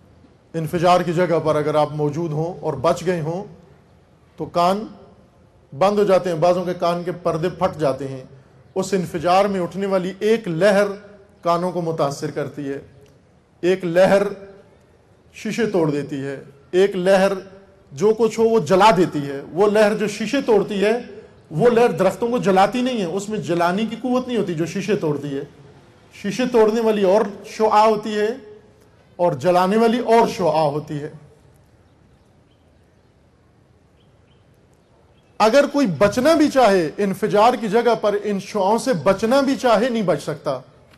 انفجار کی جگہ پر، اگر آپ موجود ہوں اور بچ گئے ہوں تو کان بند ہو جاتے ہیں، بعضوں کے کان کے پردے پھٹ جاتے ہیں۔ اس انفجار میں اٹھنے والی ایک لہر کانوں کو متاثر کرتی ہے، ایک لہر شیشے توڑ دیتی ہے، ایک لہر جو کچھ ہو وہ جلا دیتی ہے۔ وہ لہر جو شیشے توڑتی ہے وہ لہر درختوں کو جلاتی نہیں ہے، اس میں جلانے کی قوت نہیں ہوتی جو شیشے توڑتی ہے۔ شیشے توڑنے والی اور شعاع ہوتی ہے اور جلانے والی اور شعاع ہوتی ہے۔ اگر کوئی بچنا بھی چاہے انفجار کی جگہ پر ان شعاعوں سے بچنا بھی چاہے نہیں بچ سکتا،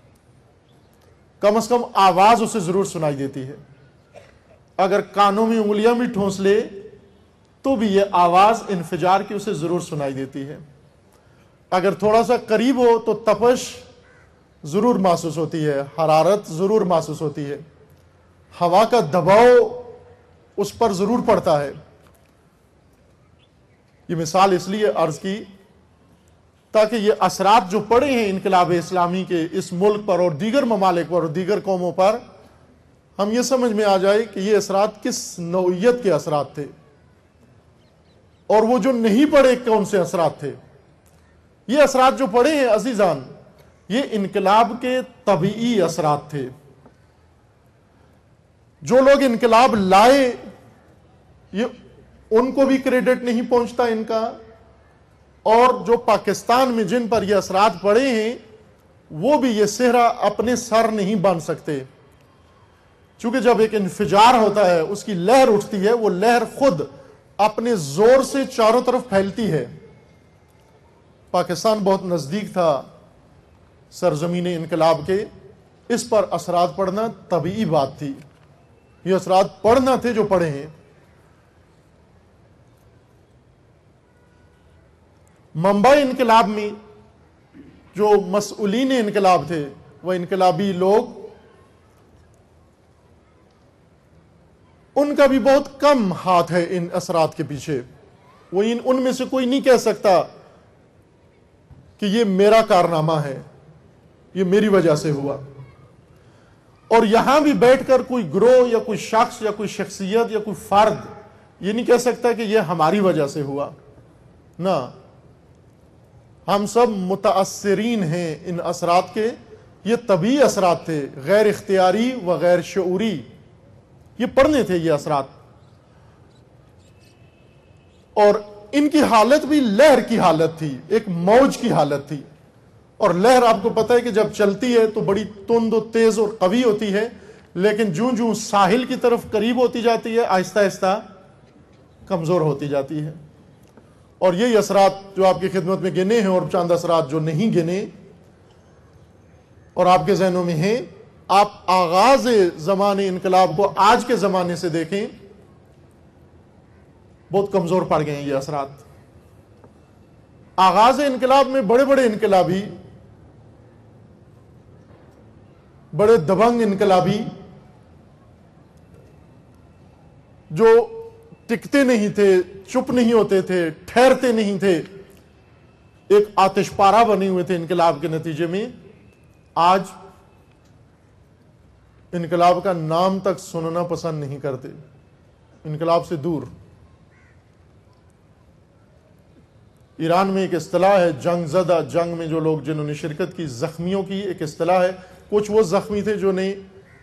کم از کم آواز اسے ضرور سنائی دیتی ہے۔ اگر کانوں میں انگلیاں بھی ٹھونس لے تو بھی یہ آواز انفجار کی اسے ضرور سنائی دیتی ہے۔ اگر تھوڑا سا قریب ہو تو تپش ضرور محسوس ہوتی ہے، حرارت ضرور محسوس ہوتی ہے، ہوا کا دباؤ اس پر ضرور پڑتا ہے۔ یہ مثال اس لیے عرض کی تاکہ یہ اثرات جو پڑے ہیں انقلاب اسلامی کے اس ملک پر اور دیگر ممالک پر اور دیگر قوموں پر، ہم یہ سمجھ میں آ جائے کہ یہ اثرات کس نوعیت کے اثرات تھے اور وہ جو نہیں پڑے کون سے اثرات تھے۔ یہ اثرات جو پڑے ہیں عزیزان، یہ انقلاب کے طبیعی اثرات تھے۔ جو لوگ انقلاب لائے یہ ان کو بھی کریڈٹ نہیں پہنچتا ان کا، اور جو پاکستان میں جن پر یہ اثرات پڑے ہیں وہ بھی یہ صحرا اپنے سر نہیں باندھ سکتے، چونکہ جب ایک انفجار ہوتا ہے اس کی لہر اٹھتی ہے، وہ لہر خود اپنے زور سے چاروں طرف پھیلتی ہے۔ پاکستان بہت نزدیک تھا سرزمین انقلاب کے، اس پر اثرات پڑنا طبیعی بات تھی، یہ اثرات پڑنا تھے جو پڑے ہیں۔ منبع انقلاب میں جو مسئولین انقلاب تھے، وہ انقلابی لوگ، ان کا بھی بہت کم ہاتھ ہے ان اثرات کے پیچھے۔ وہ ان میں سے کوئی نہیں کہہ سکتا کہ یہ میرا کارنامہ ہے، یہ میری وجہ سے ہوا۔ اور یہاں بھی بیٹھ کر کوئی گروہ یا کوئی شخص یا کوئی شخصیت یا کوئی فرد یہ نہیں کہہ سکتا کہ یہ ہماری وجہ سے ہوا، نہ، ہم سب متاثرین ہیں ان اثرات کے۔ یہ طبیعی اثرات تھے، غیر اختیاری و غیر شعوری، یہ پڑھنے تھے یہ اثرات، اور ان کی حالت بھی لہر کی حالت تھی، ایک موج کی حالت تھی۔ اور لہر آپ کو پتہ ہے کہ جب چلتی ہے تو بڑی تند و تیز اور قوی ہوتی ہے، لیکن جوں ساحل کی طرف قریب ہوتی جاتی ہے آہستہ آہستہ کمزور ہوتی جاتی ہے۔ اور یہی اثرات جو آپ کی خدمت میں گنے ہیں اور چند اثرات جو نہیں گنے اور آپ کے ذہنوں میں ہیں، آپ آغاز زمانے انقلاب کو آج کے زمانے سے دیکھیں، بہت کمزور پڑ گئے ہیں یہ اثرات۔ آغاز انقلاب میں بڑے بڑے انقلابی، بڑے دبنگ انقلابی جو ٹکتے نہیں تھے، چپ نہیں ہوتے تھے، ٹھہرتے نہیں تھے، ایک آتش پارا بنے ہوئے تھے انقلاب کے نتیجے میں، آج انقلاب کا نام تک سننا پسند نہیں کرتے، انقلاب سے دور۔ ایران میں ایک اصطلاح ہے جنگ زدہ، جنگ میں جو لوگ جنہوں نے شرکت کی، زخمیوں کی ایک اصطلاح ہے۔ کچھ وہ زخمی تھے جو نے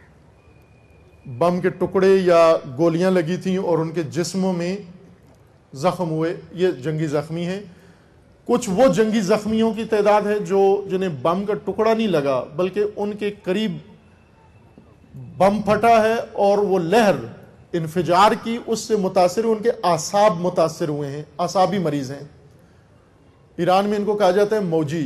بم کے ٹکڑے یا گولیاں لگی تھیں اور ان کے جسموں میں زخم ہوئے، یہ جنگی زخمی ہیں۔ کچھ وہ جنگی زخمیوں کی تعداد ہے جنہیں بم کا ٹکڑا نہیں لگا بلکہ ان کے قریب بم پھٹا ہے اور وہ لہر انفجار کی اس سے متاثر، ان کے اعصاب متاثر ہوئے ہیں، اعصابی مریض ہیں۔ ایران میں ان کو کہا جاتا ہے موجی،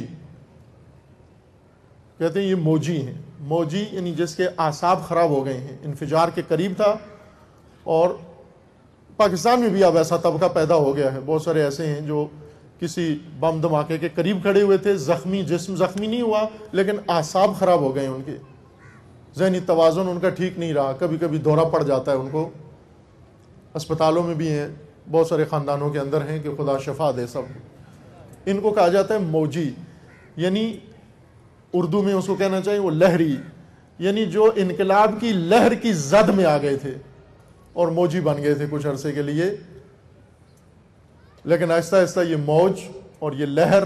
کہتے ہیں یہ موجی ہیں۔ موجی یعنی جس کے اعصاب خراب ہو گئے ہیں، انفجار کے قریب تھا۔ اور پاکستان میں بھی اب ایسا طبقہ پیدا ہو گیا ہے، بہت سارے ایسے ہیں جو کسی بم دھماکے کے قریب کھڑے ہوئے تھے، زخمی، جسم زخمی نہیں ہوا لیکن اعصاب خراب ہو گئے ان کے، ذہنی توازن ان کا ٹھیک نہیں رہا، کبھی کبھی دورہ پڑ جاتا ہے ان کو، اسپتالوں میں بھی ہیں، بہت سارے خاندانوں کے اندر ہیں کہ خدا شفا دے سب۔ ان کو کہا جاتا ہے موجی، یعنی اردو میں اس کو کہنا چاہیے وہ لہری، یعنی جو انقلاب کی لہر کی زد میں آ گئے تھے اور موجی بن گئے تھے کچھ عرصے کے لیے۔ لیکن آہستہ آہستہ یہ موج اور یہ لہر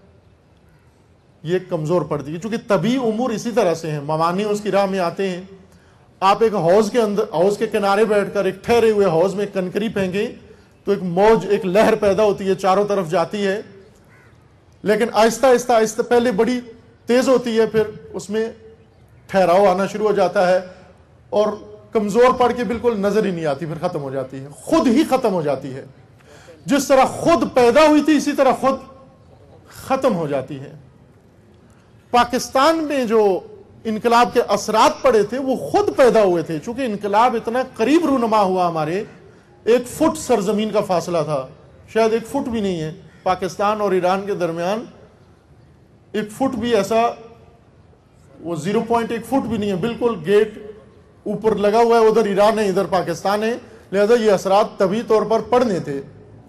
یہ کمزور پڑتی ہے، چونکہ طبعی امور اسی طرح سے ہیں، موانع اس کی راہ میں آتے ہیں. آپ ایک حوض کے کنارے بیٹھ کر ایک ٹھہرے ہوئے حوض میں کنکری پھینکیں تو ایک موج، ایک لہر پیدا ہوتی ہے، چاروں طرف جاتی ہے، لیکن آہستہ آہستہ پہلے بڑی تیز ہوتی ہے، پھر اس میں ٹھہراؤ آنا شروع ہو جاتا ہے اور کمزور پڑ کے بالکل نظر ہی نہیں آتی، پھر ختم ہو جاتی ہے، خود ہی ختم ہو جاتی ہے. جس طرح خود پیدا ہوئی تھی اسی طرح خود ختم ہو جاتی ہے. پاکستان میں جو انقلاب کے اثرات پڑے تھے وہ خود پیدا ہوئے تھے، چونکہ انقلاب اتنا قریب رونما ہوا، ہمارے 1 فٹ سرزمین کا فاصلہ تھا، شاید 1 فٹ بھی نہیں ہے پاکستان اور ایران کے درمیان، 1 فٹ بھی ایسا، وہ 0.1 فٹ بھی نہیں ہے، بالکل گیٹ اوپر لگا ہوا ہے، ادھر ایران ہے ادھر پاکستان ہے، لہذا یہ اثرات طبعی طور پر پڑنے تھے.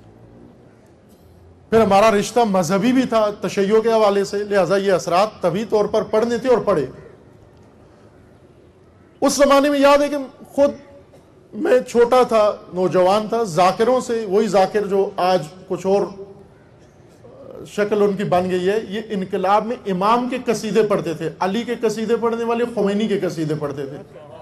پھر ہمارا رشتہ مذہبی بھی تھا تشیع کے حوالے سے، لہذا یہ اثرات طبعی طور پر پڑنے تھے اور پڑے. اس زمانے میں یاد ہے کہ خود میں چھوٹا تھا، نوجوان تھا، ذاکروں سے، وہی ذاکر جو آج کچھ اور شکل ان کی بن گئی ہے، یہ انقلاب میں امام کے قصیدے پڑھتے تھے، علی کے قصیدے پڑھنے والے خمینی کے قصیدے پڑھتے تھے.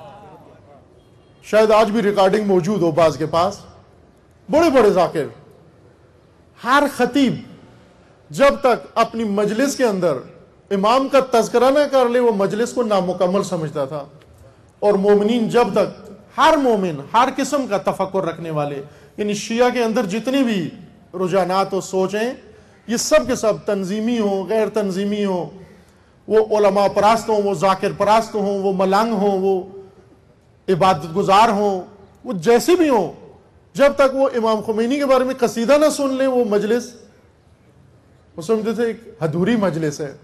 شاید آج بھی ریکارڈنگ موجود ہو بعض کے پاس. بڑے بڑے ذاکر. ہر خطیب جب تک اپنی مجلس کے اندر امام کا تذکرہ نہ کر لے وہ مجلس کو نامکمل سمجھتا تھا. اور مومنین جب تک، ہر مومن ہر قسم کا تفکر رکھنے والے، یعنی شیعہ کے اندر جتنے بھی رجحانات و سوچیں، یہ سب کے سب تنظیمی ہوں، غیر تنظیمی ہوں، وہ علماء پرست ہوں، وہ ذاکر پرست ہوں، وہ ملنگ ہوں، وہ عبادت گزار ہوں، وہ جیسے بھی ہوں، جب تک وہ امام خمینی کے بارے میں قصیدہ نہ سن لیں وہ مجلس، وہ سمجھتے تھے ایک ادھوری مجلس ہے.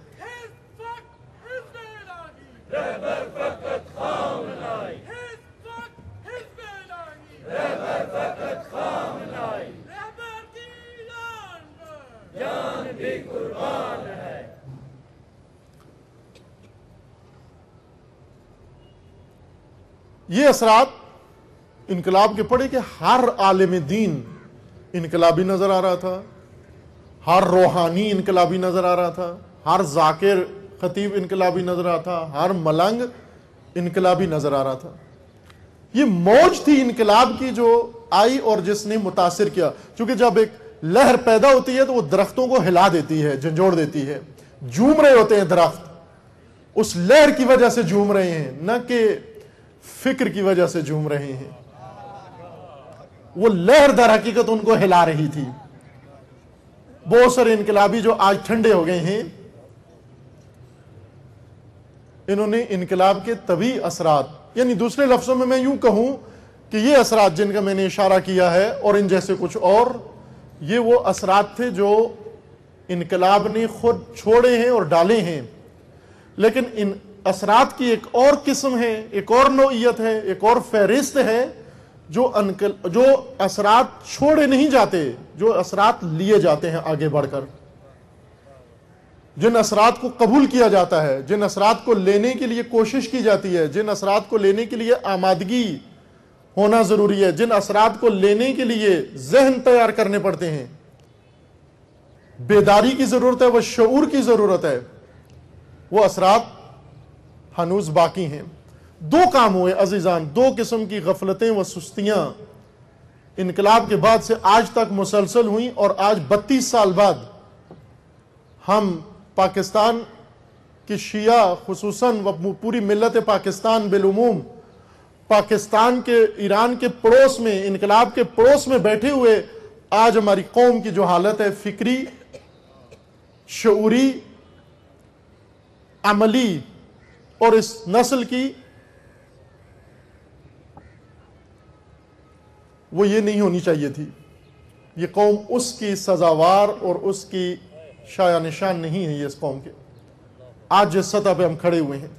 یہ اثرات انقلاب کے پڑے کہ ہر عالم دین انقلابی نظر آ رہا تھا، ہر روحانی انقلابی نظر آ رہا تھا، ہر ذاکر خطیب انقلابی نظر آ رہا تھا، ہر ملنگ انقلابی نظر آ رہا تھا. یہ موج تھی انقلاب کی جو آئی اور جس نے متاثر کیا. چونکہ جب ایک لہر پیدا ہوتی ہے تو وہ درختوں کو ہلا دیتی ہے، جھنجھوڑ دیتی ہے، جھوم رہے ہوتے ہیں درخت، اس لہر کی وجہ سے جھوم رہے ہیں، نہ کہ فکر کی وجہ سے جھوم رہے ہیں. وہ لہر در حقیقت ان کو ہلا رہی تھی. بہت سارے انقلابی جو آج ٹھنڈے ہو گئے ہیں، انہوں نے انقلاب کے طبعی اثرات، یعنی دوسرے لفظوں میں یوں کہوں کہ یہ اثرات جن کا میں نے اشارہ کیا ہے اور ان جیسے کچھ اور، یہ وہ اثرات تھے جو انقلاب نے خود چھوڑے ہیں اور ڈالے ہیں. لیکن ان اثرات کی ایک اور قسم ہے، ایک اور نوعیت ہے، ایک اور فہرست ہے، جو اثرات چھوڑے نہیں جاتے، جو اثرات لیے جاتے ہیں آگے بڑھ کر، جن اثرات کو قبول کیا جاتا ہے، جن اثرات کو لینے کے لیے کوشش کی جاتی ہے، جن اثرات کو لینے کے لیے آمادگی ہونا ضروری ہے، جن اثرات کو لینے کے لیے ذہن تیار کرنے پڑتے ہیں، بیداری کی ضرورت ہے، وہ شعور کی ضرورت ہے، وہ اثرات ہنوز باقی ہیں. 2 کام ہوئے عزیزان، 2 قسم کی غفلتیں و سستیاں انقلاب کے بعد سے آج تک مسلسل ہوئیں، اور آج 32 سال بعد ہم پاکستان کی شیعہ خصوصاً و پوری ملت پاکستان بالعموم پاکستان کے ایران کے پڑوس میں، انقلاب کے پڑوس میں بیٹھے ہوئے آج ہماری قوم کی جو حالت ہے، فکری، شعوری، عملی، اور اس نسل کی، وہ یہ نہیں ہونی چاہیے تھی. یہ قوم اس کی سزاوار اور اس کی شایع نشان نہیں ہے. یہ اس قوم کے آج جس سطح پہ ہم کھڑے ہوئے ہیں،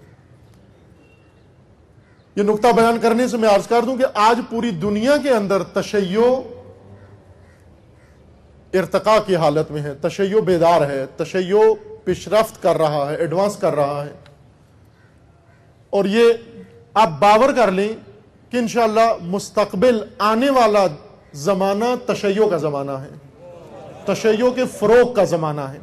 یہ نقطہ بیان کرنے سے میں عرض کر دوں کہ آج پوری دنیا کے اندر تشیع ارتقاء کی حالت میں ہے، تشیع بیدار ہے، تشیع پیشرفت کر رہا ہے، ایڈوانس کر رہا ہے. اور یہ آپ باور کر لیں کہ انشاءاللہ مستقبل آنے والا زمانہ تشیع کا زمانہ ہے. تشیع کے فروغ کا زمانہ ہے.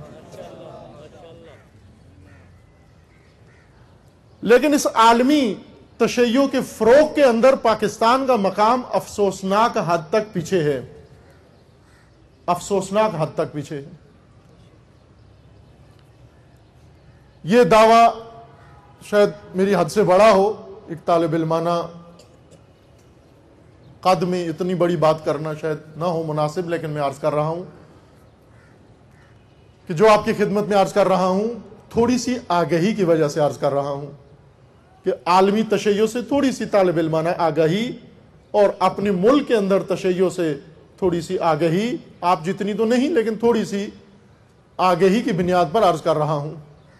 لیکن اس عالمی تشیع کے فروغ کے اندر پاکستان کا مقام افسوسناک حد تک پیچھے ہے. افسوسناک حد تک پیچھے ہے. یہ دعویٰ شاید میری حد سے بڑا ہو، ایک طالب علمانہ قد میں اتنی بڑی بات کرنا شاید نہ ہو مناسب، لیکن میں عرض کر رہا ہوں کہ جو آپ کی خدمت میں عرض کر رہا ہوں تھوڑی سی آگہی کی وجہ سے عرض کر رہا ہوں کہ عالمی تشیع سے تھوڑی سی طالب علمانہ آگہی اور اپنے ملک کے اندر تشیع سے تھوڑی سی آگہی، آپ جتنی تو نہیں لیکن تھوڑی سی آگہی کی بنیاد پر عرض کر رہا ہوں.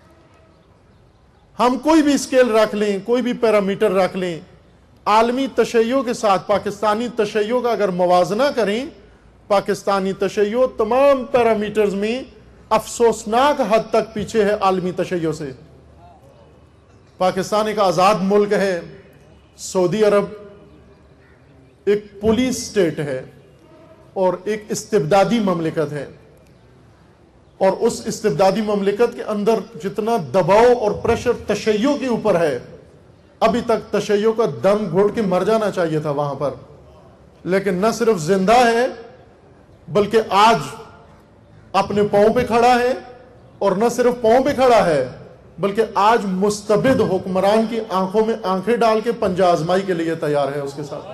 ہم کوئی بھی اسکیل رکھ لیں، کوئی بھی پیرامیٹر رکھ لیں، عالمی تشیع کے ساتھ پاکستانی تشیع کا اگر موازنہ کریں، پاکستانی تشیع تمام پیرامیٹرز میں افسوسناک حد تک پیچھے ہے عالمی تشیع سے. پاکستان ایک آزاد ملک ہے، سعودی عرب ایک پولیس سٹیٹ ہے اور ایک استبدادی مملکت ہے، اور اس استبدادی مملکت کے اندر جتنا دباؤ اور پریشر تشیع کے اوپر ہے، ابھی تک تشیع کا دم گھوٹ کے مر جانا چاہیے تھا وہاں پر. لیکن نہ صرف زندہ ہے بلکہ آج اپنے پاؤں پہ کھڑا ہے، اور نہ صرف پاؤں پہ کھڑا ہے بلکہ آج مستبد حکمران کی آنکھوں میں آنکھیں ڈال کے پنجہ آزمائی کے لیے تیار ہے اس کے ساتھ.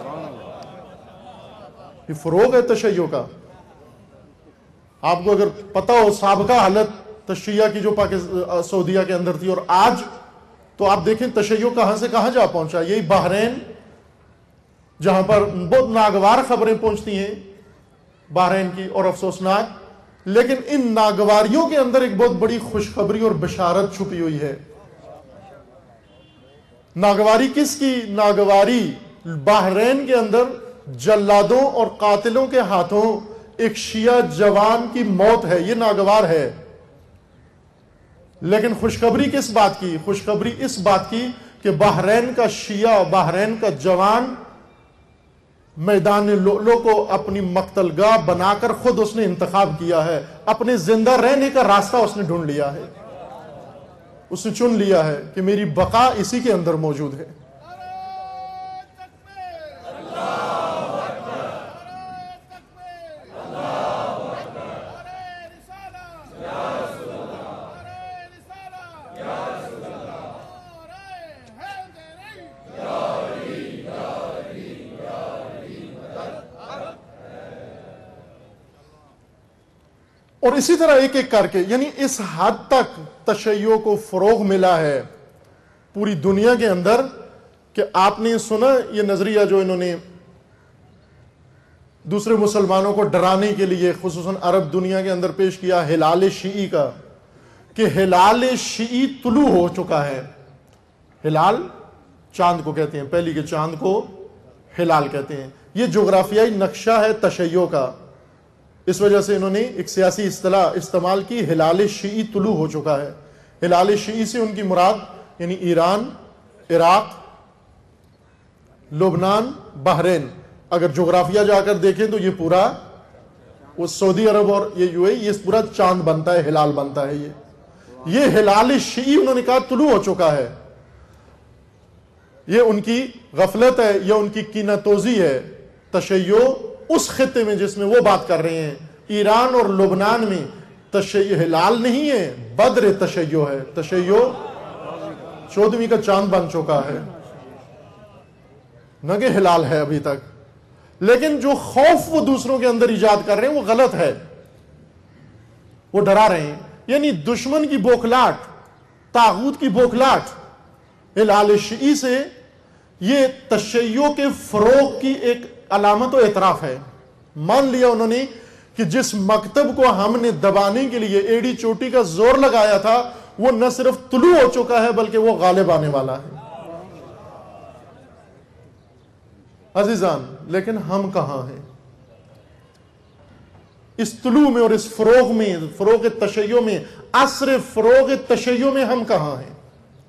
یہ فروغ ہے تشیع کا. آپ کو اگر پتہ ہو سابقہ حالت تشیع کی جو سعودیہ کے اندر تھی اور آج، تو آپ دیکھیں تشیع کہاں سے کہاں جا پہنچا. یہی بحرین جہاں پر بہت ناگوار خبریں پہنچتی ہیں بحرین کی اور افسوسناک، لیکن ان ناگواریوں کے اندر ایک بہت بڑی خوشخبری اور بشارت چھپی ہوئی ہے. ناگواری کس کی؟ ناگواری بحرین کے اندر جلادوں اور قاتلوں کے ہاتھوں ایک شیعہ جوان کی موت ہے. یہ ناگوار ہے. لیکن خوشخبری کس بات کی؟ خوشخبری اس بات کی کہ بحرین کا شیعہ، بحرین کا جوان میدان لؤلؤ کو اپنی مقتل گاہ بنا کر خود اس نے انتخاب کیا ہے. اپنے زندہ رہنے کا راستہ اس نے ڈھونڈ لیا ہے. اس نے چن لیا ہے کہ میری بقا اسی کے اندر موجود ہے. اور اسی طرح ایک ایک کر کے، یعنی اس حد تک تشیع کو فروغ ملا ہے پوری دنیا کے اندر کہ آپ نے سنا یہ نظریہ جو انہوں نے دوسرے مسلمانوں کو ڈرانے کے لیے خصوصاً عرب دنیا کے اندر پیش کیا، ہلال شیعی کا، کہ ہلال شیعی طلوع ہو چکا ہے. ہلال چاند کو کہتے ہیں، پہلی کے چاند کو ہلال کہتے ہیں. یہ جغرافیائی نقشہ ہے تشیع کا. اس وجہ سے انہوں نے ایک سیاسی اصطلاح استعمال کی، ہلال شیعی طلوع ہو چکا ہے. ہلال شیعی سے ان کی مراد یعنی ایران، عراق، لبنان، بحرین. اگر جغرافیہ جا کر دیکھیں تو یہ پورا وہ سعودی عرب اور یہ UAE، یہ پورا چاند بنتا ہے، ہلال بنتا ہے. یہ ہلال شیعی انہوں نے کہا طلوع ہو چکا ہے. یہ ان کی غفلت ہے، یہ ان کی کینہ-توزی ہے. تشیع اس خطے میں جس میں وہ بات کر رہے ہیں، ایران اور لبنان میں تشیع ہلال نہیں ہے، بدر تشیع ہے. تشیع 14ویں کا چاند بن چکا ہے، نہ کہ ہلال ہے ابھی تک. لیکن جو خوف وہ دوسروں کے اندر ایجاد کر رہے ہیں وہ غلط ہے. وہ ڈرا رہے ہیں، یعنی دشمن کی بوکھلاٹ، طاغوت کی بوکھلاٹ ہلال شیعی سے یہ تشیع کے فروغ کی ایک علامت و اعتراف ہے. مان لیا انہوں نے کہ جس مکتب کو ہم نے دبانے کے لیے ایڑی چوٹی کا زور لگایا تھا وہ نہ صرف طلوع ہو چکا ہے بلکہ وہ غالب آنے والا ہے. عزیزان، لیکن ہم کہاں ہیں اس طلوع میں اور اس فروغ میں، فروغ تشیع میں، عصر فروغ تشیع میں ہم کہاں ہیں؟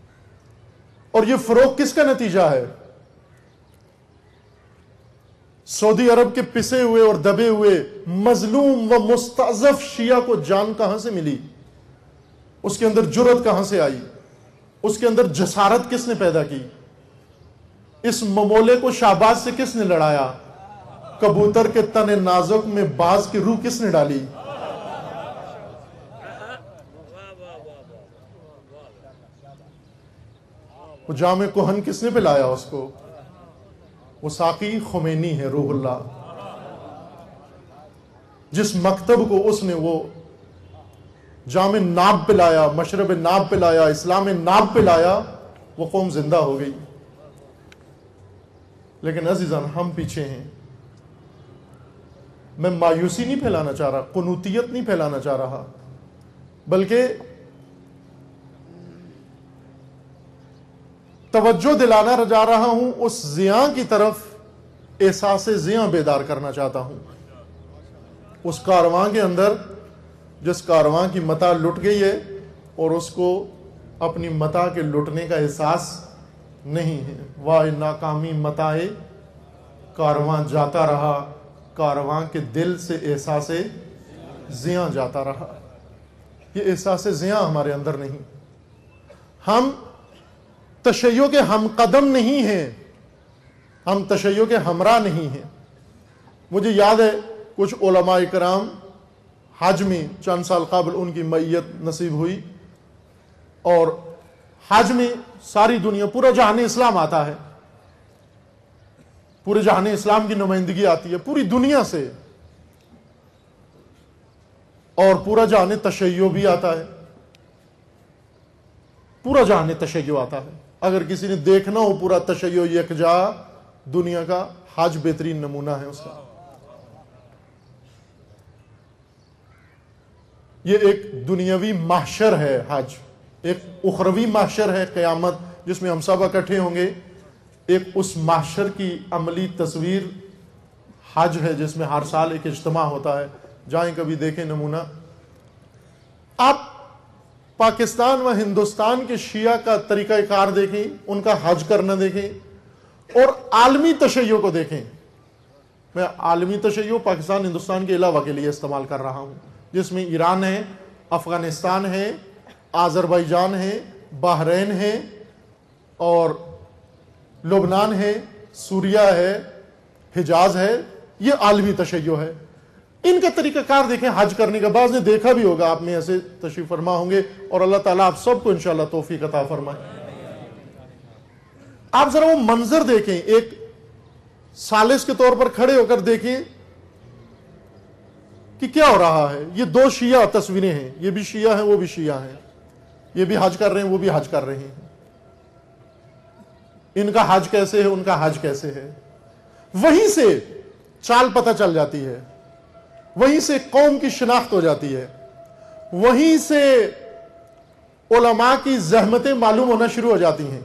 اور یہ فروغ کس کا نتیجہ ہے؟ سعودی عرب کے پسے ہوئے اور دبے ہوئے مظلوم و مستضعف شیعہ کو جان کہاں سے ملی؟ اس کے اندر جرأت کہاں سے آئی؟ اس کے اندر جسارت کس نے پیدا کی؟ اس ممولے کو شہباز سے کس نے لڑایا؟ کبوتر کے تن نازک میں باز کی روح کس نے ڈالی؟ وہ جام کہن کس نے پلایا اس کو؟ وہ ساقی خمینی ہے، روح اللہ۔ جس مکتب کو اس نے وہ جام ناب پلایا، مشرب ناب پلایا، اسلام ناب پلایا، وہ قوم زندہ ہو گئی۔ لیکن عزیزان، ہم پیچھے ہیں۔ میں مایوسی نہیں پھیلانا چاہ رہا، قنوتیت نہیں پھیلانا چاہ رہا، بلکہ توجہ دلانا جا رہا ہوں اس زیاں کی طرف، احساس زیاں بیدار کرنا چاہتا ہوں۔ اس کارواں کے اندر جس کارواں کی متاع لٹ گئی ہے اور اس کو اپنی متاع کے لٹنے کا احساس نہیں ہے۔ واہ ناکامی متاع کارواں جاتا رہا، کارواں کے دل سے احساس زیاں جاتا رہا۔ یہ احساس زیاں ہمارے اندر نہیں۔ ہم تشیع کے ہم قدم نہیں ہیں، ہم تشیع کے ہمراہ نہیں ہیں۔ مجھے یاد ہے کچھ علماء کرام حج میں چند سال قبل ان کی معیت نصیب ہوئی، اور حج میں ساری دنیا، پورا جہان اسلام آتا ہے، پورے جہان اسلام کی نمائندگی آتی ہے پوری دنیا سے، اور پورا جہان تشیع بھی آتا ہے، پورا جہان تشیع آتا ہے۔ اگر کسی نے دیکھنا ہو پورا تشیع یکجا دنیا کا، حج بہترین نمونہ ہے اس کا۔ یہ ایک دنیاوی محشر ہے حج، ایک اخروی محشر ہے قیامت، جس میں ہم سب اکٹھے ہوں گے۔ ایک اس محشر کی عملی تصویر حج ہے، جس میں ہر سال ایک اجتماع ہوتا ہے۔ جائیں کبھی دیکھیں نمونہ۔ آپ پاکستان و ہندوستان کے شیعہ کا طریقہ کار دیکھیں، ان کا حج کرنا دیکھیں، اور عالمی تشیع کو دیکھیں۔ میں عالمی تشیع پاکستان ہندوستان کے علاوہ کے لیے استعمال کر رہا ہوں، جس میں ایران ہے، افغانستان ہے، آذربائیجان ہے، بحرین ہے، اور لبنان ہے، سوریہ ہے، حجاز ہے۔ یہ عالمی تشیع ہے۔ ان کا طریقہ کار دیکھیں حج کرنے کا۔ بعض نے دیکھا بھی ہوگا، آپ میں ایسے تشریف فرما ہوں گے، اور اللہ تعالیٰ آپ سب کو انشاءاللہ توفیق عطا فرمائے۔ آپ ذرا وہ منظر دیکھیں، ایک ثالث کے طور پر کھڑے ہو کر دیکھیں کہ کیا ہو رہا ہے۔ یہ دو شیعہ تصویریں ہیں، یہ بھی شیعہ ہیں، وہ بھی شیعہ ہیں، یہ بھی حج کر رہے ہیں، وہ بھی حج کر رہے ہیں۔ ان کا حج کیسے ہے، ان کا حج کیسے ہے۔ وہیں سے چال پتہ چل جاتی ہے، وہیں سے قوم کی شناخت ہو جاتی ہے، وہیں سے علماء کی زحمتیں معلوم ہونا شروع ہو جاتی ہیں،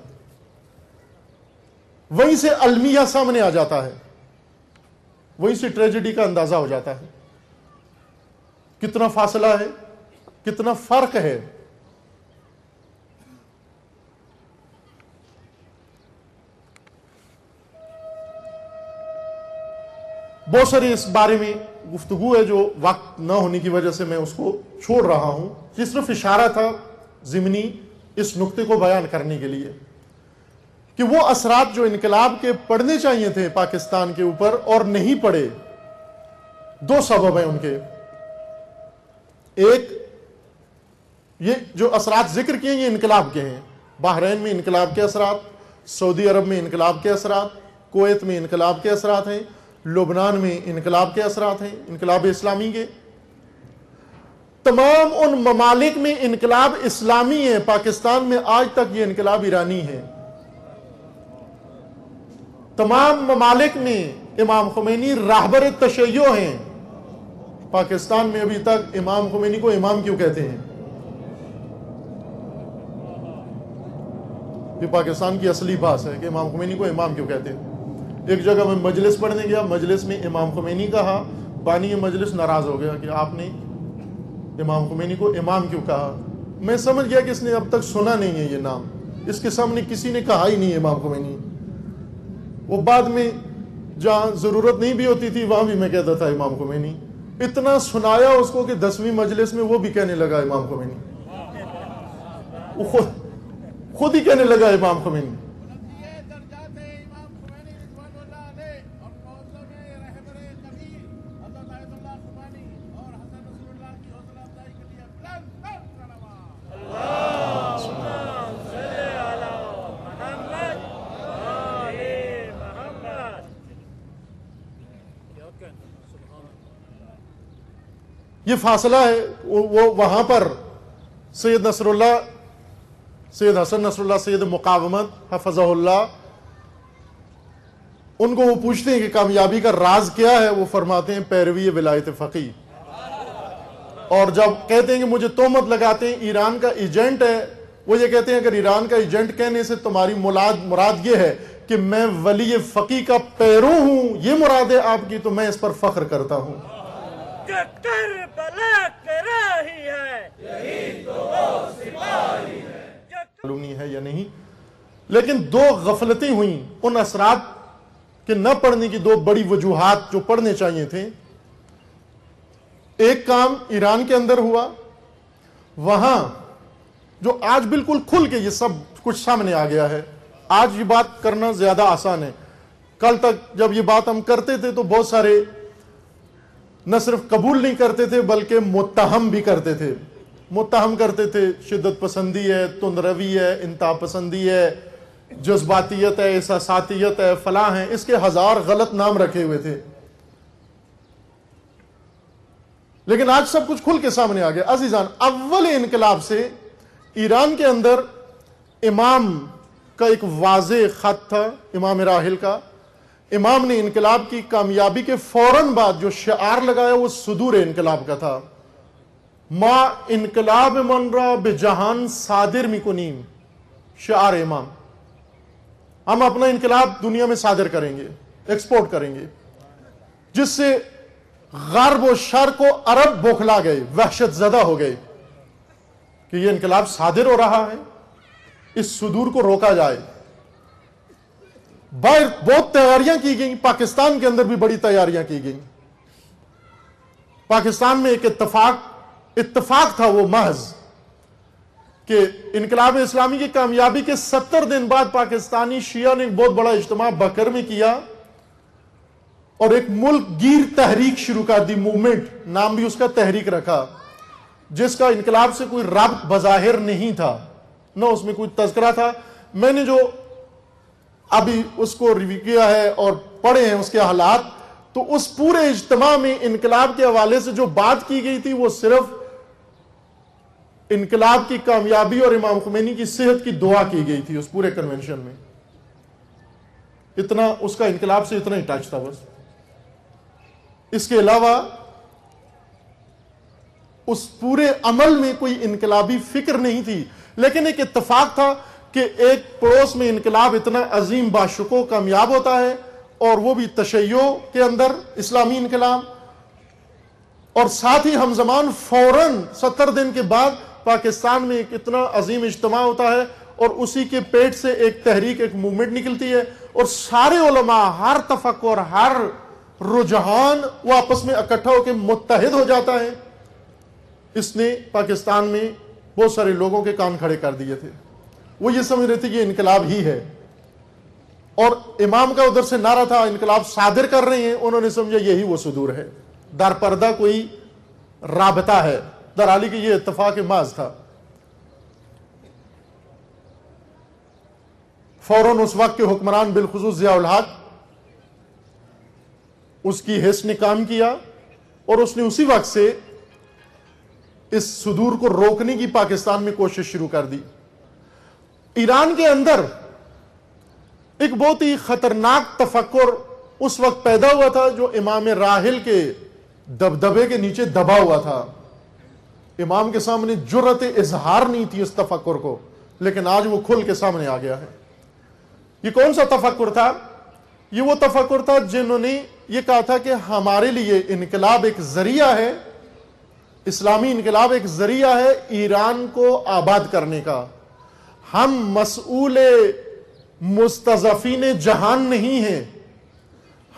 وہیں سے المیہ سامنے آ جاتا ہے، وہیں سے ٹریجڈی کا اندازہ ہو جاتا ہے۔ کتنا فاصلہ ہے، کتنا فرق ہے۔ بہت ساری اس بارے میں گفتگو ہے، جو وقت نہ ہونے کی وجہ سے میں اس کو چھوڑ رہا ہوں۔ جس طرف اشارہ تھا ضمنی اس نقطے کو بیان کرنے کے لیے، کہ وہ اثرات جو انقلاب کے پڑنے چاہیے تھے پاکستان کے اوپر اور نہیں پڑے، دو سبب ہیں ان کے۔ ایک، یہ جو اثرات ذکر کیے یہ انقلاب کے ہیں۔ بحرین میں انقلاب کے اثرات، سعودی عرب میں انقلاب کے اثرات، کویت میں انقلاب کے اثرات ہیں، لبنان میں انقلاب کے اثرات ہیں، انقلاب اسلامی کے۔ تمام ان ممالک میں انقلاب اسلامی ہے، پاکستان میں آج تک یہ انقلاب ایرانی ہے۔ تمام ممالک میں امام خمینی راہبر تشیع ہیں، پاکستان میں ابھی تک امام خمینی کو امام کیوں کہتے ہیں؟ یہ پاکستان کی اصلی بات ہے کہ امام خمینی کو امام کیوں کہتے ہیں۔ ایک جگہ میں مجلس پڑھنے گیا، مجلس میں امام خمینی کہا، بانی مجلس ناراض ہو گیا کہ آپ نے امام خمینی کو امام کیوں کہا۔ میں سمجھ گیا کہ اس نے اب تک سنا نہیں ہے یہ نام، اس کے سامنے کسی نے کہا ہی نہیں امام خمینی۔ وہ بعد میں جہاں ضرورت نہیں بھی ہوتی تھی وہاں بھی میں کہتا تھا امام خمینی. اتنا سنایا اس کو کہ 10ویں مجلس میں وہ بھی کہنے لگا امام خمینی, خود ہی کہنے لگا امام خمینی. یہ فاصلہ ہے. وہ وہاں پر سید نصر اللہ, سید حسن نصر اللہ, سید مقاومت حفظہ اللہ, ان کو وہ پوچھتے ہیں کہ کامیابی کا راز کیا ہے, وہ فرماتے ہیں پیروی ولایت فقیہ. اور جب کہتے ہیں کہ مجھے تہمت لگاتے ہیں ایران کا ایجنٹ ہے, وہ یہ کہتے ہیں اگر ایران کا ایجنٹ کہنے سے تمہاری مراد یہ ہے کہ میں ولی فقیہ کا پیرو ہوں, یہ مراد ہے آپ کی, تو میں اس پر فخر کرتا ہوں. کربلا کراہی ہے, یہی تو وہ سپاہی ہے. معلوم نہیں ہے یا نہیں, لیکن 2 غفلتیں ہوئیں ان اثرات کے نہ پڑھنے کی. 2 بڑی وجوہات جو پڑھنے چاہیے تھے. ایک کام ایران کے اندر ہوا, وہاں جو آج بالکل کھل کے یہ سب کچھ سامنے آ گیا ہے. آج یہ بات کرنا زیادہ آسان ہے. کل تک جب یہ بات ہم کرتے تھے تو بہت سارے نہ صرف قبول نہیں کرتے تھے بلکہ متہم بھی کرتے تھے. متہم کرتے تھے شدت پسندی ہے, تند روی ہے, انتہا پسندی ہے, جذباتیت ہے, احساساتیت ہے, فلاں ہے, اس کے 1000 غلط نام رکھے ہوئے تھے. لیکن آج سب کچھ کھل کے سامنے آ گیا. عزیزان, اول انقلاب سے ایران کے اندر امام کا ایک واضح خط تھا, امام راحل کا. امام نے انقلاب کی کامیابی کے فوراً بعد جو شعار لگایا وہ صدور انقلاب کا تھا. ما انقلاب من را بجہان صادر میکنیم, شعار امام. ہم اپنا انقلاب دنیا میں صادر کریں گے, ایکسپورٹ کریں گے, جس سے غرب و شرق و عرب بوکھلا گئے, وحشت زدہ ہو گئے کہ یہ انقلاب صادر ہو رہا ہے, اس صدور کو روکا جائے. باہر بہت تیاریاں کی گئیں, پاکستان کے اندر بھی بڑی تیاریاں کی گئیں. پاکستان میں ایک اتفاق تھا وہ محض کہ انقلاب اسلامی کی کامیابی کے 70 دن بعد پاکستانی شیعہ نے ایک بہت بڑا اجتماع بکر میں کیا اور ایک ملک گیر تحریک شروع کر دی. موومنٹ نام بھی اس کا تحریک رکھا, جس کا انقلاب سے کوئی ربط بظاہر نہیں تھا, نہ اس میں کوئی تذکرہ تھا. میں نے جو ابھی اس کو ریویو کیا ہے اور پڑھے ہیں اس کے حالات, تو اس پورے اجتماع میں انقلاب کے حوالے سے جو بات کی گئی تھی وہ صرف انقلاب کی کامیابی اور امام خمینی کی صحت کی دعا کی گئی تھی. اس پورے کنونشن میں اتنا, اس کا انقلاب سے اتنا ہی ٹچ تھا بس. اس کے علاوہ اس پورے عمل میں کوئی انقلابی فکر نہیں تھی. لیکن ایک اتفاق تھا کہ ایک پڑوس میں انقلاب اتنا عظیم باشکوہ کامیاب ہوتا ہے, اور وہ بھی تشیع کے اندر اسلامی انقلاب, اور ساتھ ہی ہمزمان فوراً 70 دن کے بعد پاکستان میں ایک اتنا عظیم اجتماع ہوتا ہے, اور اسی کے پیٹ سے ایک تحریک, ایک موومنٹ نکلتی ہے, اور سارے علماء, ہر تفکر, ہر رجحان وہ آپس میں اکٹھا ہو کے متحد ہو جاتا ہے. اس نے پاکستان میں بہت سارے لوگوں کے کان کھڑے کر دیے تھے. وہ یہ سمجھ رہے تھے کہ انقلاب ہی ہے, اور امام کا ادھر سے نعرہ تھا انقلاب صادر کر رہے ہیں, انہوں نے سمجھا یہی وہ صدور ہے. در پردہ کوئی رابطہ ہے, در حالی کہ یہ اتفاق محض تھا. فوراً اس وقت کے حکمران بالخصوص ضیاء الحق, اس کی حس نے کام کیا, اور اس نے اسی وقت سے اس صدور کو روکنے کی پاکستان میں کوشش شروع کر دی. ایران کے اندر ایک بہت ہی خطرناک تفکر اس وقت پیدا ہوا تھا جو امام راحل کے دبدبے کے نیچے دبا ہوا تھا. امام کے سامنے جرأت اظہار نہیں تھی اس تفکر کو, لیکن آج وہ کھل کے سامنے آ گیا ہے. یہ کون سا تفکر تھا؟ یہ وہ تفکر تھا جنہوں نے یہ کہا تھا کہ ہمارے لیے انقلاب ایک ذریعہ ہے, اسلامی انقلاب ایک ذریعہ ہے ایران کو آباد کرنے کا. ہم مسئول مستضعفین جہان نہیں ہیں,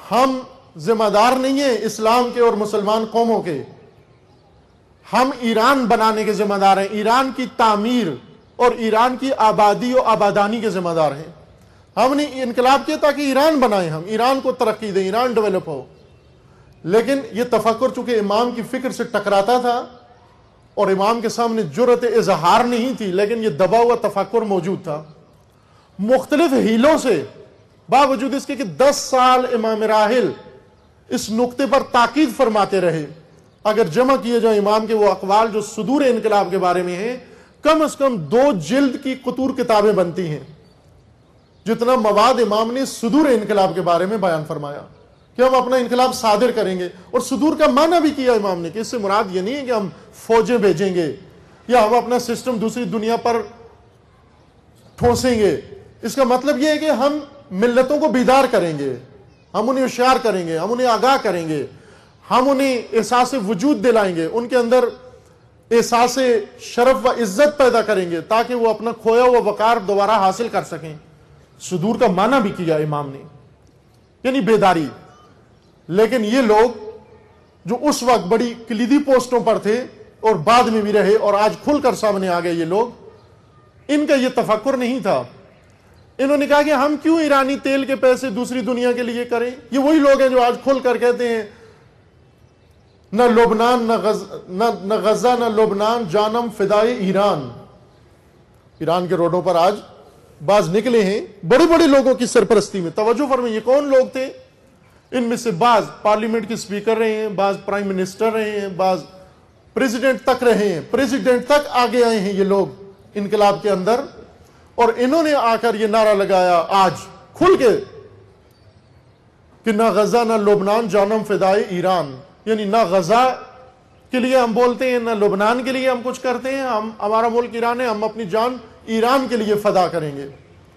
ہم ذمہ دار نہیں ہیں اسلام کے اور مسلمان قوموں کے، ہم ایران بنانے کے ذمہ دار ہیں، ایران کی تعمیر اور ایران کی آبادی و آبادانی کے ذمہ دار ہیں۔ ہم نے انقلاب کیا تاکہ ایران بنائیں، ہم ایران کو ترقی دیں، ایران ڈیولپ ہو۔ لیکن یہ تفکر چونکہ امام کی فکر سے ٹکراتا تھا اور امام کے سامنے جرأت اظہار نہیں تھی، لیکن یہ دبا ہوا تفکر موجود تھا۔ مختلف ہیلوں سے، باوجود اس کے کہ 10 سال امام راحل اس نقطے پر تاکید فرماتے رہے، اگر جمع کیے جائیں امام کے وہ اقوال جو صدور انقلاب کے بارے میں ہیں، کم از کم 2 جلد کی قطور کتابیں بنتی ہیں، جتنا مواد امام نے صدور انقلاب کے بارے میں بیان فرمایا کہ ہم اپنا انقلاب صادر کریں گے۔ اور صدور کا معنی بھی کیا امام نے کہ اس سے مراد یہ نہیں ہے کہ ہم فوجیں بھیجیں گے یا ہم اپنا سسٹم دوسری دنیا پر ٹھونسیں گے، اس کا مطلب یہ ہے کہ ہم ملتوں کو بیدار کریں گے، ہم انہیں ہوشیار کریں گے، ہم انہیں آگاہ کریں گے، ہم انہیں احساس وجود دلائیں گے، ان کے اندر احساس شرف و عزت پیدا کریں گے تاکہ وہ اپنا کھویا ہوا وقار دوبارہ حاصل کر سکیں۔ صدور کا معنی بھی کیا امام نے، یعنی بیداری۔ لیکن یہ لوگ جو اس وقت بڑی کلیدی پوسٹوں پر تھے اور بعد میں بھی رہے اور آج کھل کر سامنے آ گئے، یہ لوگ، ان کا یہ تفکر نہیں تھا۔ انہوں نے کہا کہ ہم کیوں ایرانی تیل کے پیسے دوسری دنیا کے لیے کریں؟ یہ وہی لوگ ہیں جو آج کھل کر کہتے ہیں نہ لبنان نہ غزہ نہ لبنان جانم فدائے ایران۔ ایران کے روڈوں پر آج بعض نکلے ہیں بڑے بڑے لوگوں کی سرپرستی میں۔ توجہ فرمائیں، یہ کون لوگ تھے؟ ان میں سے بعض پارلیمنٹ کے سپیکر رہے ہیں، بعض پرائم منسٹر رہے ہیں، بعض پریزیڈنٹ تک رہے ہیں، پریزیڈنٹ تک آگے آئے ہیں یہ لوگ انقلاب کے اندر، اور انہوں نے آ کر یہ نعرہ لگایا آج کھل کے کہ نہ غزہ نہ لبنان جانم فدائے ایران، یعنی نہ غزہ کے لیے ہم بولتے ہیں، نہ لبنان کے لیے ہم کچھ کرتے ہیں، ہمارا ملک ایران ہے، ہم اپنی جان ایران کے لیے فدا کریں گے۔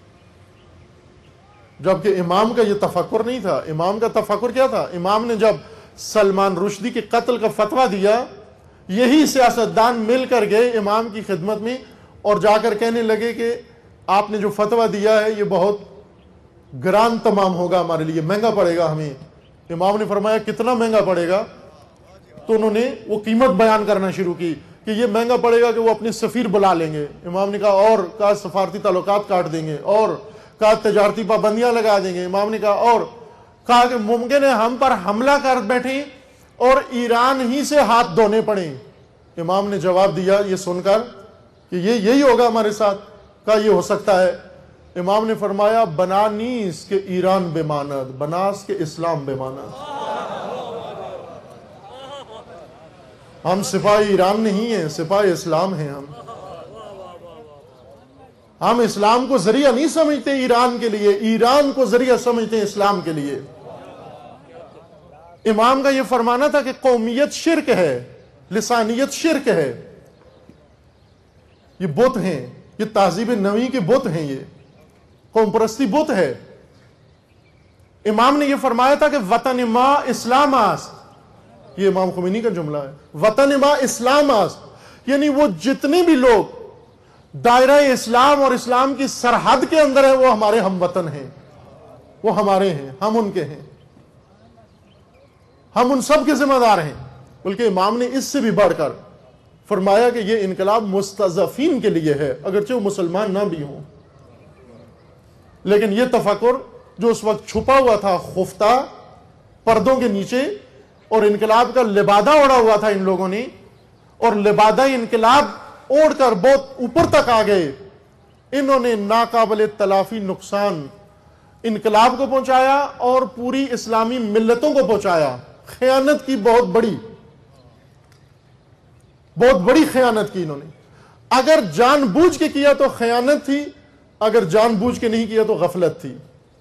جبکہ امام کا یہ تفکر نہیں تھا۔ امام کا تفکر کیا تھا؟ امام نے جب سلمان رشدی کے قتل کا فتویٰ دیا، یہی سیاستدان مل کر گئے امام کی خدمت میں اور جا کر کہنے لگے کہ آپ نے جو فتویٰ دیا ہے یہ بہت گران تمام ہوگا، ہمارے لیے مہنگا پڑے گا ہمیں۔ امام نے فرمایا کتنا مہنگا پڑے گا؟ تو انہوں نے وہ قیمت بیان کرنا شروع کی کہ یہ مہنگا پڑے گا کہ وہ اپنے سفیر بلا لیں گے۔ امام نے کہا اور کہا سفارتی تعلقات کاٹ دیں گے، اور کہا تجارتی پابندیاں لگا دیں گے۔ امام نے کہا اور کہا کہ ممکن ہے ہم پر حملہ کر بیٹھیں اور ایران ہی سے ہاتھ دھونے پڑیں۔ امام نے جواب دیا یہ سن کر کہ یہی ہوگا ہمارے ساتھ؟ کہا یہ ہو سکتا ہے۔ امام نے فرمایا بنا نیس کے ایران بے ماند، بناس کے اسلام بے ماند۔ ہم سپاہی ایران نہیں ہیں، سپاہی اسلام ہیں۔ ہم اسلام کو ذریعہ نہیں سمجھتے ایران کے لیے، ایران کو ذریعہ سمجھتے ہیں اسلام کے لیے۔ امام کا یہ فرمانا تھا کہ قومیت شرک ہے، لسانیت شرک ہے، یہ بت ہیں، یہ تہذیب نویں کے بت ہیں، یہ قوم پرستی بت ہے۔ امام نے یہ فرمایا تھا کہ وطن ما اسلام است، یہ امام خمینی کا جملہ ہے، وطن ما اسلام است، یعنی وہ جتنے بھی لوگ دائرہ اسلام اور اسلام کی سرحد کے اندر ہیں وہ ہمارے ہم وطن ہیں، وہ ہمارے ہیں، ہم ان کے ہیں، ہم ان سب کے ذمہ دار ہیں۔ بلکہ امام نے اس سے بھی بڑھ کر فرمایا کہ یہ انقلاب مستضعفین کے لیے ہے، اگرچہ وہ مسلمان نہ بھی ہوں۔ لیکن یہ تفکر جو اس وقت چھپا ہوا تھا خفتہ پردوں کے نیچے، اور انقلاب کا لبادہ اوڑا ہوا تھا ان لوگوں نے، اور لبادہ انقلاب اوڑھ کر بہت اوپر تک آ گئے، انہوں نے ناقابل تلافی نقصان انقلاب کو پہنچایا اور پوری اسلامی ملتوں کو پہنچایا۔ خیانت کی بہت بڑی خیانت کی انہوں نے۔ اگر جان بوجھ کے کیا تو خیانت تھی، اگر جان بوجھ کے نہیں کیا تو غفلت تھی،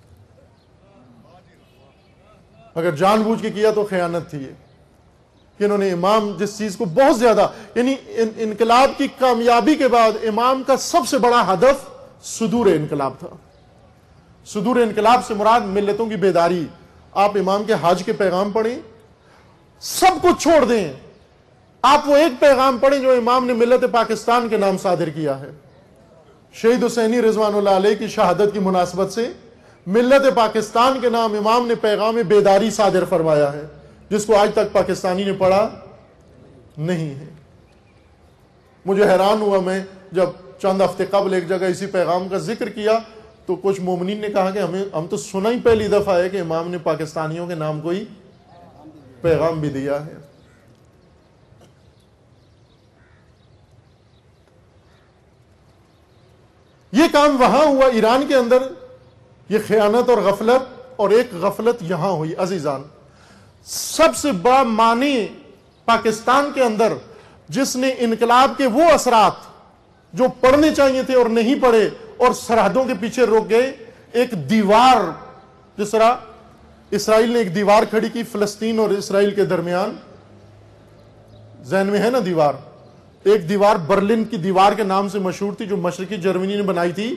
اگر جان بوجھ کے کیا تو خیانت تھی۔ کہ انہوں نے امام جس چیز کو بہت زیادہ، یعنی انقلاب کی کامیابی کے بعد امام کا سب سے بڑا ہدف صدور انقلاب تھا۔ صدور انقلاب سے مراد ملتوں کی بیداری۔ آپ امام کے حج کے پیغام پڑھیں، سب کچھ چھوڑ دیں، آپ وہ ایک پیغام پڑھیں جو امام نے ملت پاکستان کے نام صادر کیا ہے۔ شہید حسینی رضوان اللہ علیہ کی شہادت کی مناسبت سے ملت پاکستان کے نام امام نے پیغام بیداری صادر فرمایا ہے، جس کو آج تک پاکستانی نے پڑھا نہیں ہے۔ مجھے حیران ہوا، میں جب چند ہفتے قبل ایک جگہ اسی پیغام کا ذکر کیا تو کچھ مومنین نے کہا کہ ہم تو سنا ہی پہلی دفعہ ہے کہ امام نے پاکستانیوں کے نام کوئی پیغام بھی دیا ہے۔ یہ کام وہاں ہوا ایران کے اندر، یہ خیانت اور غفلت، اور ایک غفلت یہاں ہوئی۔ عزیزان، سب سے بڑا معنی پاکستان کے اندر جس نے انقلاب کے وہ اثرات جو پڑھنے چاہیے تھے اور نہیں پڑھے اور سرحدوں کے پیچھے روک گئے، ایک دیوار، جس طرح اسرائیل نے ایک دیوار کھڑی کی فلسطین اور اسرائیل کے درمیان، ذہن میں ہے نا دیوار، ایک دیوار برلن کی دیوار کے نام سے مشہور تھی جو مشرقی جرمنی نے بنائی تھی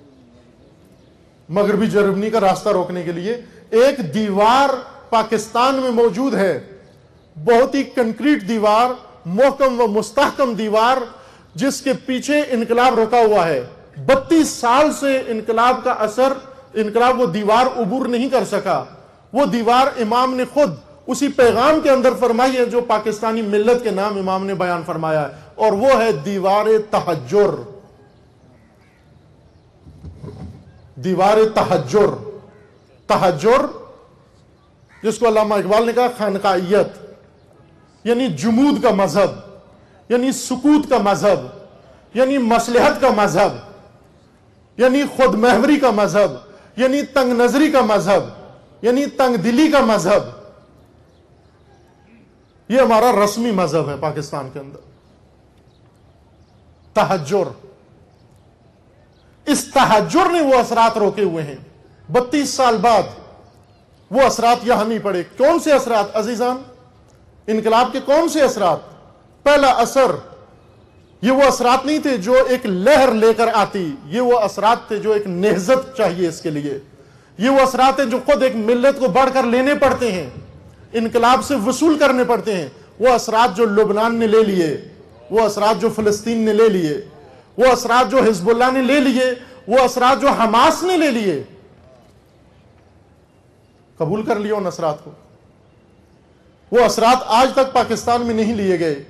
مغربی جرمنی کا راستہ روکنے کے لیے۔ ایک دیوار پاکستان میں موجود ہے، بہت ہی کنکریٹ دیوار، محکم و مستحکم دیوار، جس کے پیچھے انقلاب رکا ہوا ہے۔ 32 سال سے انقلاب کا اثر، انقلاب وہ دیوار عبور نہیں کر سکا۔ وہ دیوار امام نے خود اسی پیغام کے اندر فرمائی ہے جو پاکستانی ملت کے نام امام نے بیان فرمایا ہے، اور وہ ہے دیوار تحجر۔ دیوار تحجر، تحجر جس کو علامہ اقبال نے کہا خانقاہیت، یعنی جمود کا مذہب، یعنی سکوت کا مذہب، یعنی مصلحت کا مذہب، یعنی خود محوری کا مذہب، یعنی تنگ نظری کا مذہب، یعنی تنگ دلی کا مذہب۔ یہ ہمارا رسمی مذہب ہے پاکستان کے اندر، تحجر۔ اس تحجر نے وہ اثرات روکے ہوئے ہیں۔ 32 سال بعد وہ اثرات یہاں نہیں پڑے۔ کون سے اثرات عزیزان؟ انقلاب کے کون سے اثرات؟ پہلا اثر، یہ وہ اثرات نہیں تھے جو ایک لہر لے کر آتی، یہ وہ اثرات تھے جو ایک نہضت چاہیے اس کے لیے۔ یہ وہ اثرات ہیں جو خود ایک ملت کو بڑھ کر لینے پڑتے ہیں، انقلاب سے وصول کرنے پڑتے ہیں۔ وہ اثرات جو لبنان نے لے لیے، وہ اثرات جو فلسطین نے لے لیے، وہ اثرات جو حزب اللہ نے لے لیے، وہ اثرات جو حماس نے لے لیے، قبول کر لیا ان اثرات کو۔ وہ اثرات آج تک پاکستان میں نہیں لیے گئے۔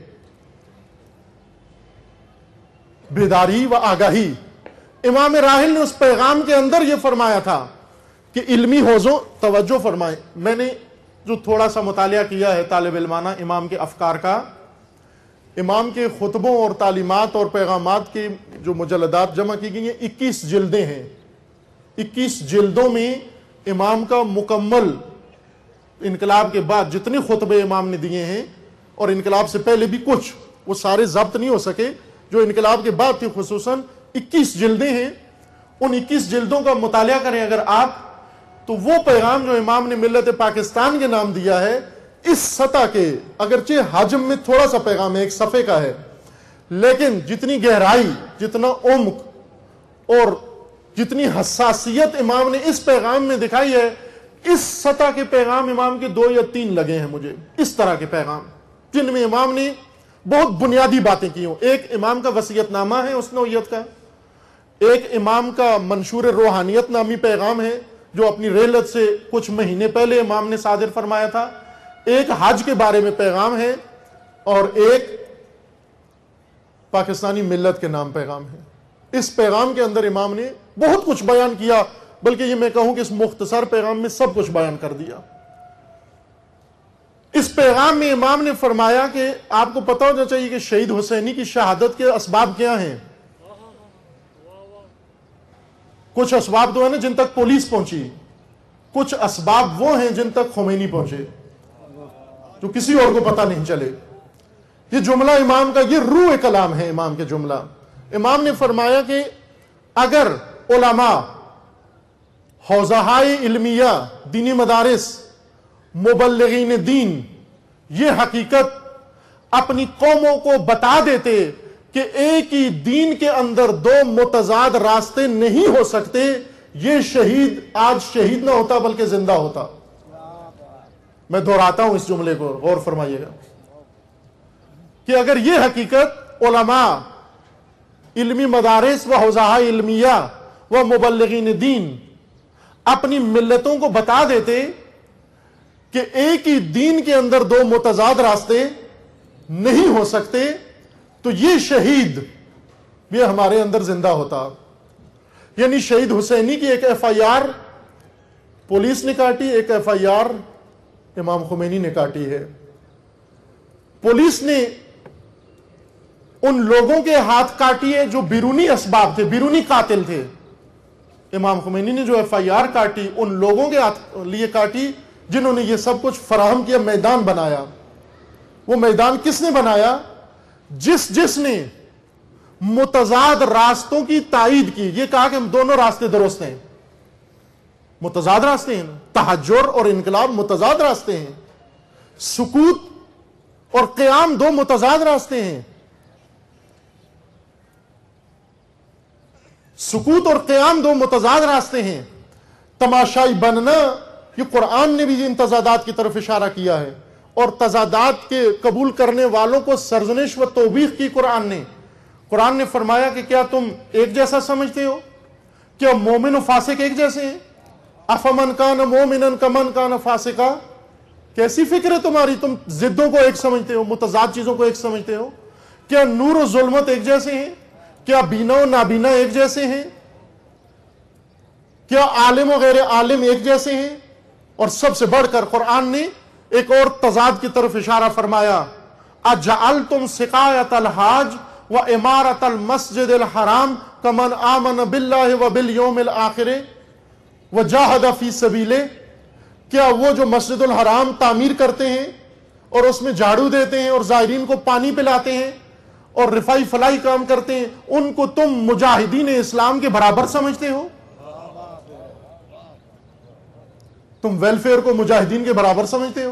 بیداری و آگاہی، امام راحل نے اس پیغام کے اندر یہ فرمایا تھا کہ علمی حوضوں، توجہ فرمائیں، میں نے جو تھوڑا سا مطالعہ کیا ہے طالب علمانہ امام کے افکار کا، امام کے خطبوں اور تعلیمات اور پیغامات کے جو مجلدات جمع کی گئی ہیں 21 جلدیں ہیں۔ 21 جلدوں میں امام کا مکمل انقلاب کے بعد جتنے خطبے امام نے دیے ہیں، اور انقلاب سے پہلے بھی کچھ، وہ سارے ضبط نہیں ہو سکے، جو انقلاب کے بعد تھی، خصوصاً 21 جلدیں ہیں۔ ان 21 جلدوں کا مطالعہ کریں اگر آپ، تو وہ پیغام جو امام نے ملت پاکستان کے نام دیا ہے، اس سطح کے، اگرچہ حجم میں تھوڑا سا پیغام ہے، ایک صفحے کا ہے، لیکن جتنی گہرائی، جتنا عمق اور جتنی حساسیت امام نے اس پیغام میں دکھائی ہے، اس سطح کے پیغام امام کے 2 یا 3 لگے ہیں مجھے، اس طرح کے پیغام جن میں امام نے بہت بنیادی باتیں کی ہوں۔ ایک امام کا وصیت نامہ ہے اس نوعیت کا، ایک امام کا منشور روحانیت نامی پیغام ہے جو اپنی رحلت سے کچھ مہینے پہلے امام نے صادر فرمایا تھا، ایک حج کے بارے میں پیغام ہے، اور ایک پاکستانی ملت کے نام پیغام ہے۔ اس پیغام کے اندر امام نے بہت کچھ بیان کیا، بلکہ یہ میں کہوں کہ اس مختصر پیغام میں سب کچھ بیان کر دیا۔ اس پیغام میں امام نے فرمایا کہ آپ کو پتہ ہونا چاہیے کہ شہید حسینی کی شہادت کے اسباب کیا ہیں۔ کچھ اسباب تو ہیں نا جن تک پولیس پہنچی، کچھ اسباب وہ ہیں جن تک خمینی پہنچے، جو کسی اور کو پتہ نہیں چلے۔ یہ جملہ امام کا، یہ روح کلام ہے امام کے جملہ۔ امام نے فرمایا کہ اگر علماء، حوزہائے علمیہ، دینی مدارس، مبلغین دین یہ حقیقت اپنی قوموں کو بتا دیتے کہ ایک ہی دین کے اندر 2 متضاد راستے نہیں ہو سکتے، یہ شہید آج شہید نہ ہوتا بلکہ زندہ ہوتا۔ میں دہراتا ہوں اس جملے کو، غور فرمائیے گا کہ اگر یہ حقیقت علماء، علمی مدارس و حوزہائے علمیہ و مبلغین دین اپنی ملتوں کو بتا دیتے کہ ایک ہی دین کے اندر دو متضاد راستے نہیں ہو سکتے، تو یہ شہید یہ ہمارے اندر زندہ ہوتا. یعنی شہید حسینی کی ایک ایف آئی آر پولیس نے کاٹی، ایک ایف آئی آر امام خمینی نے کاٹی ہے. پولیس نے ان لوگوں کے ہاتھ کاٹی ہے جو بیرونی اسباب تھے، بیرونی قاتل تھے. امام خمینی نے جو ایف آئی آر کاٹی ان لوگوں کے ہاتھ لیے کاٹی جنہوں نے یہ سب کچھ فراہم کیا، میدان بنایا. وہ میدان کس نے بنایا؟ جس نے متضاد راستوں کی تائید کی، یہ کہا کہ دونوں راستے درست ہیں. متضاد راستے ہیں، تحجر اور انقلاب متضاد راستے ہیں. سکوت اور قیام دو متضاد راستے ہیں. سکوت اور قیام دو متضاد راستے ہیں. تماشائی بننا، یہ قرآن نے بھی ان تضادات کی طرف اشارہ کیا ہے، اور تضادات کے قبول کرنے والوں کو سرزنش و توبیخ کی. قرآن نے فرمایا کہ کیا تم ایک جیسا سمجھتے ہو؟ کیا مومن و فاسق ایک جیسے ہیں؟ افمن کان مومنا کمن کان فاسقا. کیسی فکر ہے تمہاری؟ تم ضدوں کو ایک سمجھتے ہو، متضاد چیزوں کو ایک سمجھتے ہو. کیا نور و ظلمت ایک جیسے ہیں؟ کیا بینا و نابینا ایک جیسے ہیں؟ کیا عالم و غیر عالم ایک جیسے ہیں؟ اور سب سے بڑھ کر قرآن نے ایک اور تضاد کی طرف اشارہ فرمایا، اجعلتم سقایۃ الحاج و امارۃ المسجد الحرام کمن آمن باللہ و بالیوم الآخر وجاہد فی سبیلہ. کیا وہ جو مسجد الحرام تعمیر کرتے ہیں اور اس میں جھاڑو دیتے ہیں اور زائرین کو پانی پلاتے ہیں اور رفائی فلائی کام کرتے ہیں، ان کو تم مجاہدین اسلام کے برابر سمجھتے ہو؟ تم ویلفیئر کو مجاہدین کے برابر سمجھتے ہو؟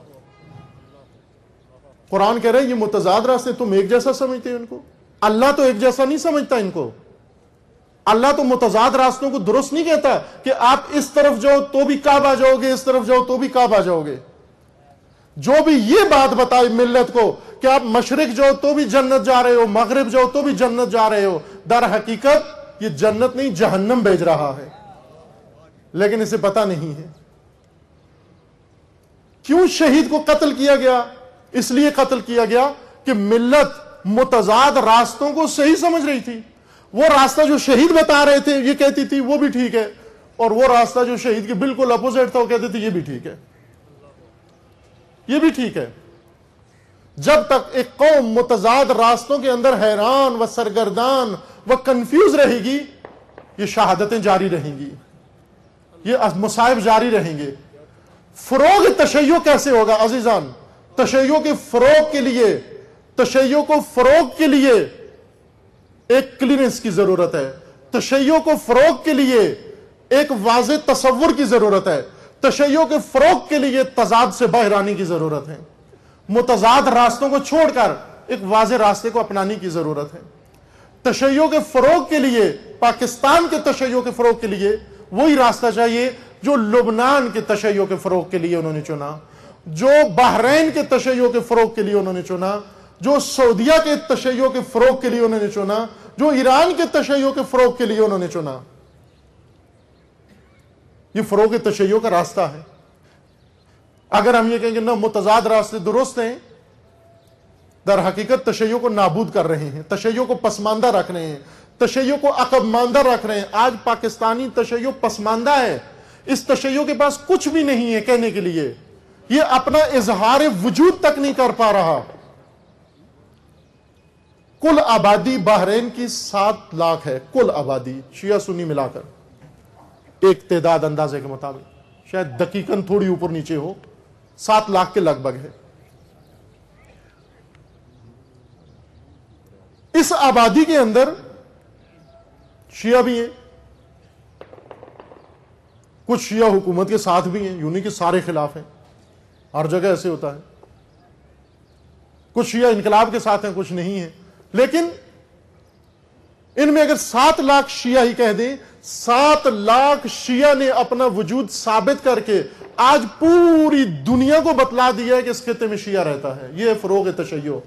قرآن کہہ رہے ہیں یہ متضاد راستے تم ایک جیسا سمجھتے ہو ان کو. اللہ تو ایک جیسا نہیں سمجھتا ان کو. اللہ تو متضاد راستوں کو درست نہیں کہتا کہ آپ اس طرف جاؤ تو بھی کعبہ جاؤ گے، اس طرف جاؤ تو بھی کعبہ جاؤ گے. جو بھی یہ بات بتائے ملت کو کہ آپ مشرق جاؤ تو بھی جنت جا رہے ہو، مغرب جاؤ تو بھی جنت جا رہے ہو، در حقیقت یہ جنت نہیں جہنم بھیج رہا ہے، لیکن اسے پتہ نہیں ہے. کیوں شہید کو قتل کیا گیا؟ اس لیے قتل کیا گیا کہ ملت متضاد راستوں کو صحیح سمجھ رہی تھی. وہ راستہ جو شہید بتا رہے تھے یہ کہتی تھی وہ بھی ٹھیک ہے، اور وہ راستہ جو شہید کے بالکل اپوزٹ تھا وہ کہتے تھے یہ بھی ٹھیک ہے، یہ بھی ٹھیک ہے. جب تک ایک قوم متضاد راستوں کے اندر حیران و سرگردان و کنفیوز رہے گی، یہ شہادتیں جاری رہیں گی، یہ مصائب جاری رہیں گے. فروغ تشیع کیسے ہوگا عزیزان؟ تشیع کے فروغ کے لیے، تشیع کو فروغ کے لیے ایک کلیئرنس کی ضرورت ہے. تشیع کو فروغ کے لیے ایک واضح تصور کی ضرورت ہے. تشیع کے فروغ کے لیے تضاد سے باہر آنے کی ضرورت ہے. متضاد راستوں کو چھوڑ کر ایک واضح راستے کو اپنانے کی ضرورت ہے. تشیع کے فروغ کے لیے، پاکستان کے تشیع کے فروغ کے لیے وہی راستہ چاہیے جو لبنان کے تشیع کے فروغ کے لیے انہوں نے چنا، جو بحرین کے تشیع کے فروغ کے لیے انہوں نے چنا، جو سعودیہ کے تشیع کے فروغ کے لیے انہوں نے چنا، جو ایران کے تشیع کے فروغ کے لیے انہوں نے چنا. یہ فروغ تشیع کا راستہ ہے. اگر ہم یہ کہیں کہ نہ متضاد راستے درست ہیں، در حقیقت تشیع کو نابود کر رہے ہیں، تشیع کو پسماندہ رکھ رہے ہیں، تشیع کو عقب ماندہ رکھ رہے ہیں. آج پاکستانی تشیع پسماندہ ہے. اس تشیع کے پاس کچھ بھی نہیں ہے کہنے کے لیے. یہ اپنا اظہار وجود تک نہیں کر پا رہا. کل آبادی بحرین کی 7 لاکھ ہے، کل آبادی شیعہ سنی ملا کر، ایک تعداد اندازے کے مطابق، شاید دقیقاً تھوڑی اوپر نیچے ہو، 7 لاکھ کے لگ بھگ ہے. اس آبادی کے اندر شیعہ بھی ہیں، کچھ شیعہ حکومت کے ساتھ بھی ہیں، یوں نہیں کہ سارے خلاف ہیں، ہر جگہ ایسے ہوتا ہے. کچھ شیعہ انقلاب کے ساتھ ہیں، کچھ نہیں ہیں. لیکن ان میں اگر 7 لاکھ شیعہ ہی کہہ دیں، 7 لاکھ شیعہ نے اپنا وجود ثابت کر کے آج پوری دنیا کو بتلا دیا ہے کہ اس خطے میں شیعہ رہتا ہے. یہ فروغ تشیع.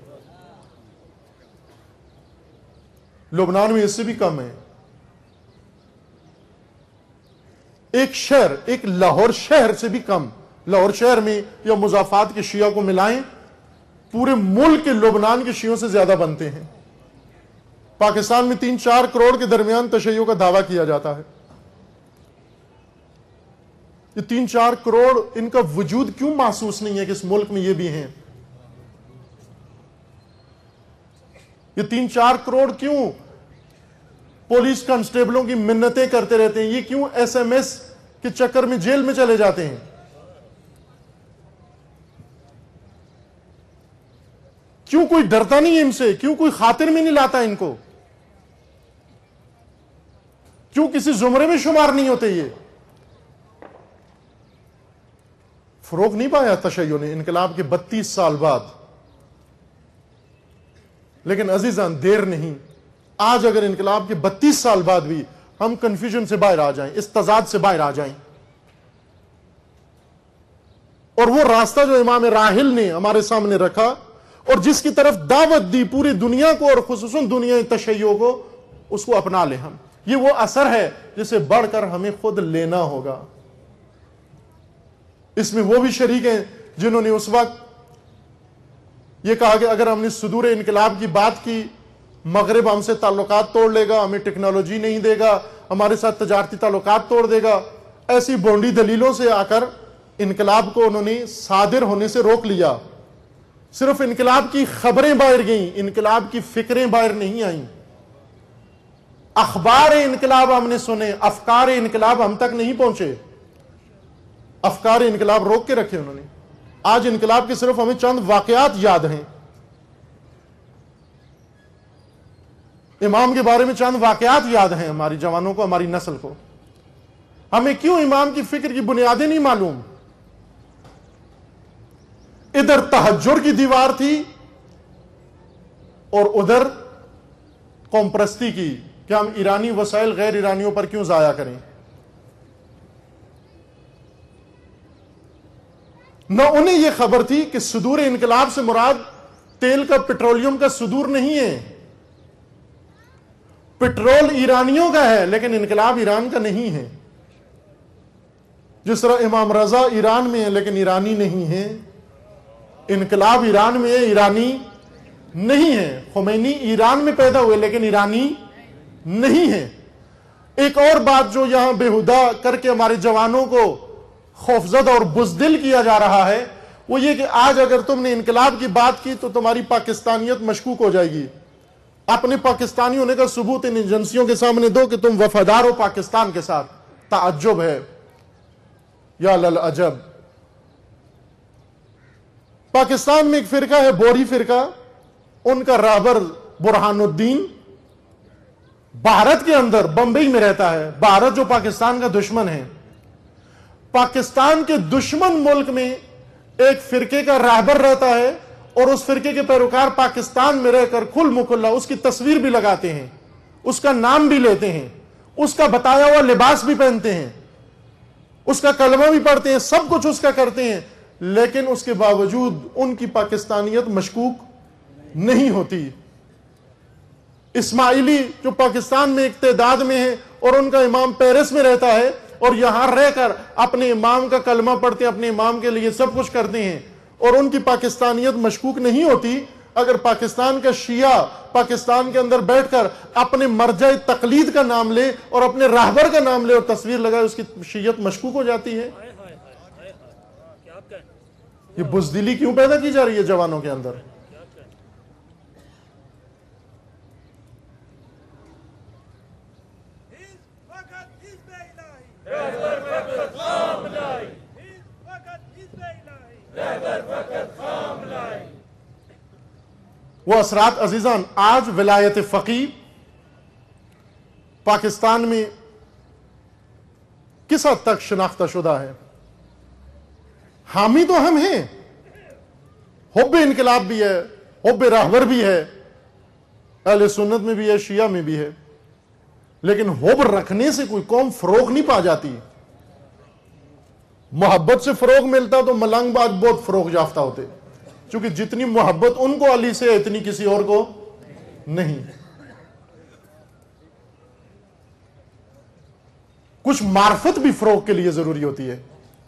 لبنان میں اس سے بھی کم ہے. ایک شہر، ایک لاہور شہر سے بھی کم، لاہور شہر میں یا مضافات کے شیعہ کو ملائیں پورے ملک کے لبنان کے شیعوں سے زیادہ بنتے ہیں۔ پاکستان میں 3-4 کروڑ کے درمیان تشیع کا دعویٰ کیا جاتا ہے۔ یہ 3-4 کروڑ، ان کا وجود کیوں محسوس نہیں ہے کہ اس ملک میں یہ بھی ہیں؟ یہ 3-4 کروڑ کیوں پولیس کانسٹیبلوں کی منتیں کرتے رہتے ہیں؟ یہ کیوں ایس ایم ایس کے چکر میں جیل میں چلے جاتے ہیں؟ کیوں کوئی ڈرتا نہیں ہے ان سے؟ کیوں کوئی خاطر میں نہیں لاتا ان کو؟ کیوں کسی زمرے میں شمار نہیں ہوتے؟ یہ فروغ نہیں پایا تشیع نے انقلاب کے 32 سال بعد، لیکن عزیزان دیر نہیں۔ آج اگر انقلاب کے 32 سال بعد بھی ہم کنفیوژن سے باہر آ جائیں، اس تضاد سے باہر آ جائیں، اور وہ راستہ جو امام راحل نے ہمارے سامنے رکھا اور جس کی طرف دعوت دی پوری دنیا کو اور خصوصاً دنیا تشیع کو، اس کو اپنا لیں ہم۔ یہ وہ اثر ہے جسے بڑھ کر ہمیں خود لینا ہوگا۔ اس میں وہ بھی شریک ہیں جنہوں نے اس وقت یہ کہا کہ اگر ہم نے صدور انقلاب کی بات کی، مغرب ہم سے تعلقات توڑ لے گا، ہمیں ٹیکنالوجی نہیں دے گا، ہمارے ساتھ تجارتی تعلقات توڑ دے گا۔ ایسی بونڈی دلیلوں سے آ کر انقلاب کو انہوں نے صادر ہونے سے روک لیا۔ صرف انقلاب کی خبریں باہر گئیں، انقلاب کی فکریں باہر نہیں آئیں۔ اخبار انقلاب ہم نے سنے، افکار انقلاب ہم تک نہیں پہنچے۔ افکار انقلاب روک کے رکھے انہوں نے۔ آج انقلاب کے صرف ہمیں چند واقعات یاد ہیں، امام کے بارے میں چند واقعات یاد ہیں ہماری جوانوں کو، ہماری نسل کو۔ ہمیں کیوں امام کی فکر کی بنیادیں نہیں معلوم؟ ادھر تہجر کی دیوار تھی اور ادھر قوم پرستی کی کہ ہم ایرانی وسائل غیر ایرانیوں پر کیوں ضائع کریں۔ نہ انہیں یہ خبر تھی کہ صدور انقلاب سے مراد تیل کا، پیٹرولیم کا صدور نہیں ہے۔ پیٹرول ایرانیوں کا ہے لیکن انقلاب ایران کا نہیں ہے۔ جس طرح امام رضا ایران میں ہے لیکن ایرانی نہیں ہے، انقلاب ایران میں ہے، ایرانی نہیں ہے۔ خمینی ایران میں پیدا ہوئے لیکن ایرانی نہیں ہے۔ ایک اور بات جو یہاں بےہودہ کر کے ہمارے جوانوں کو خوفزدہ اور بزدل کیا جا رہا ہے، وہ یہ کہ آج اگر تم نے انقلاب کی بات کی تو تمہاری پاکستانیت مشکوک ہو جائے گی۔ اپنے پاکستانی ہونے کا ثبوت ان ایجنسیوں کے سامنے دو کہ تم وفادار ہو پاکستان کے ساتھ۔ تعجب ہے، یا للعجب۔ پاکستان میں ایک فرقہ ہے بوری فرقہ، ان کا رہبر برہان الدین بھارت کے اندر بمبئی میں رہتا ہے۔ بھارت جو پاکستان کا دشمن ہے، پاکستان کے دشمن ملک میں ایک فرقے کا رہبر رہتا ہے اور اس فرقے کے پیروکار پاکستان میں رہ کر کھل مکھلا اس کی تصویر بھی لگاتے ہیں، اس کا نام بھی لیتے ہیں، اس کا بتایا ہوا لباس بھی پہنتے ہیں، اس کا کلمہ بھی پڑھتے ہیں، سب کچھ اس کا کرتے ہیں، لیکن اس کے باوجود ان کی پاکستانیت مشکوک نہیں ہوتی۔ اسماعیلی جو پاکستان میں ایک تعداد میں ہے اور ان کا امام پیرس میں رہتا ہے اور یہاں رہ کر اپنے امام کا کلمہ پڑھتے ہیں، اپنے امام کے لیے سب کچھ کرتے ہیں اور ان کی پاکستانیت مشکوک نہیں ہوتی۔ اگر پاکستان کا شیعہ پاکستان کے اندر بیٹھ کر اپنے مرجع تقلید کا نام لے اور اپنے راہبر کا نام لے اور تصویر لگائے، اس کی شیعت مشکوک ہو جاتی ہے۔ یہ بزدلی کیوں پیدا کی جا رہی ہے جوانوں کے اندر؟ وہ اثرات عزیزان آج ولایت فقیہ پاکستان میں کس حد تک شناختہ شدہ ہے؟ حامی تو ہم ہیں، حب انقلاب بھی ہے، حب راہبر بھی ہے، اہل سنت میں بھی ہے، شیعہ میں بھی ہے، لیکن حب رکھنے سے کوئی قوم فروغ نہیں پا جاتی۔ محبت سے فروغ ملتا تو ملنگ باغ بہت فروغ یافتہ ہوتے، چونکہ جتنی محبت ان کو علی سے اتنی کسی اور کو نہیں۔ کچھ معرفت بھی فروغ کے لیے ضروری ہوتی ہے.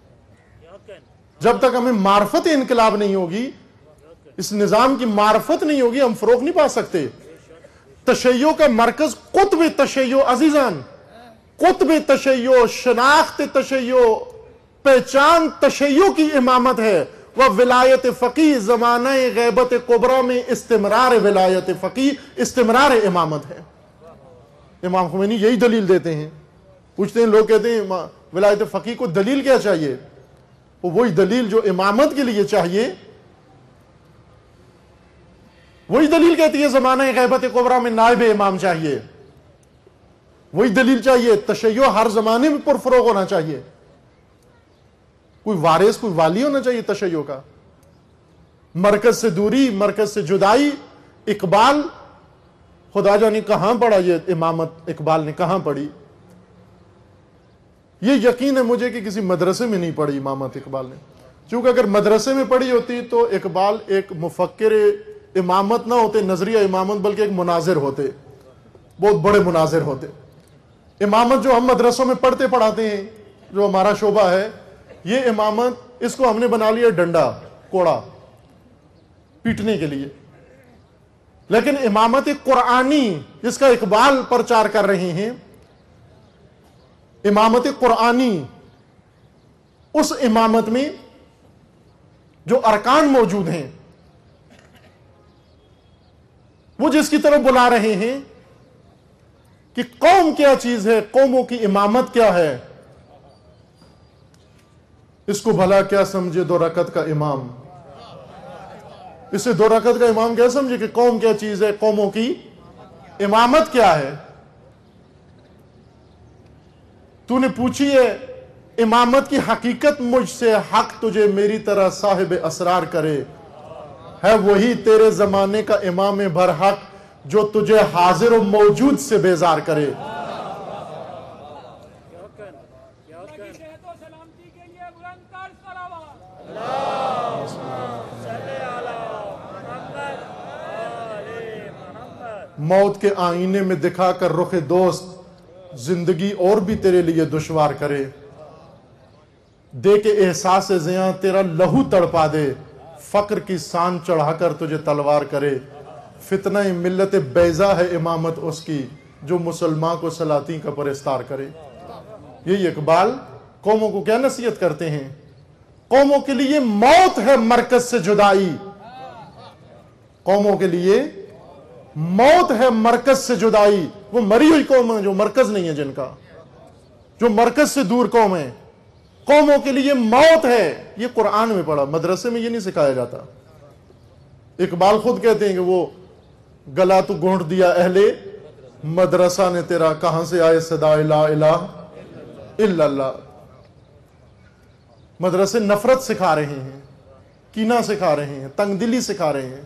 جب تک ہمیں معرفت انقلاب نہیں ہوگی، اس نظام کی معرفت نہیں ہوگی، ہم فروغ نہیں پا سکتے. تشیع کا مرکز قطب تشیع عزیزان، قطب تشیع، شناخت تشیع، پہچان تشیع کی امامت ہے. وہ ولایت فقی زمانہ غیبت کبریٰ میں استمرار ولایت فقی، استمرار امامت ہے. امام خمینی یہی دلیل دیتے ہیں. پوچھتے ہیں لوگ، کہتے ہیں ولایت فقی کو دلیل کیا چاہیے؟ وہی دلیل جو امامت کے لیے چاہیے، وہی دلیل کہتی ہے زمانہ غیبت کبریٰ میں نائب امام چاہیے. وہی دلیل چاہیے. تشیع ہر زمانے میں پرفروغ ہونا چاہیے. کوئی وارث، کوئی والی ہونا چاہیے تشیع کا. مرکز سے دوری، مرکز سے جدائی. اقبال، خدا جانے کہاں پڑھا یہ امامت، اقبال نے کہاں پڑھی؟ یہ یقین ہے مجھے کہ کسی مدرسے میں نہیں پڑھی امامت اقبال نے. چونکہ اگر مدرسے میں پڑھی ہوتی تو اقبال ایک مفکر امامت نہ ہوتے، نظریہ امامت، بلکہ ایک مناظر ہوتے، بہت بڑے مناظر ہوتے. امامت جو ہم مدرسوں میں پڑھتے پڑھاتے ہیں، جو ہمارا شعبہ ہے، یہ امامت، اس کو ہم نے بنا لیا ڈنڈا، کوڑا پیٹنے کے لیے. لیکن امامت قرآنی جس کا اقبال پرچار کر رہے ہیں، امامت قرآنی، اس امامت میں جو ارکان موجود ہیں، وہ جس کی طرف بلا رہے ہیں کہ قوم کیا چیز ہے، قوموں کی امامت کیا ہے، اس کو بھلا کیا سمجھے 2 رکعت کا امام. اسے 2 رکعت کا امام کیا سمجھے کہ قوم کیا چیز ہے، قوموں کی امامت کیا ہے. تو نے پوچھی ہے امامت کی حقیقت مجھ سے، حق تجھے میری طرح صاحب اسرار کرے. ہے وہی تیرے زمانے کا امام برحق جو تجھے حاضر و موجود سے بیزار کرے. موت کے آئینے میں دکھا کر رخ دوست، زندگی اور بھی تیرے لیے دشوار کرے. دے کے احساس زیاں تیرا لہو تڑپا دے، فقر کی سان چڑھا کر تجھے تلوار کرے. فتنہ ملت بیضا ہے امامت اس کی، جو مسلمان کو سلاطین کا پرستار کرے. یہی اقبال قوموں کو کیا نصیحت کرتے ہیں؟ قوموں کے لیے موت ہے مرکز سے جدائی. قوموں کے لیے موت ہے مرکز سے جدائی. وہ مری ہوئی قوم ہے جو مرکز نہیں ہے، جن کا جو مرکز سے دور قوم ہے، قوموں کے لیے موت ہے. یہ قرآن میں پڑھا، مدرسے میں یہ نہیں سکھایا جاتا. اقبال خود کہتے ہیں کہ وہ گلا تو گھونٹ دیا اہل مدرسہ نے تیرا، کہاں سے آئے صدا لا الہ الا اللہ. مدرسے نفرت سکھا رہے ہیں، کینہ سکھا رہے ہیں، تنگ دلی سکھا رہے ہیں،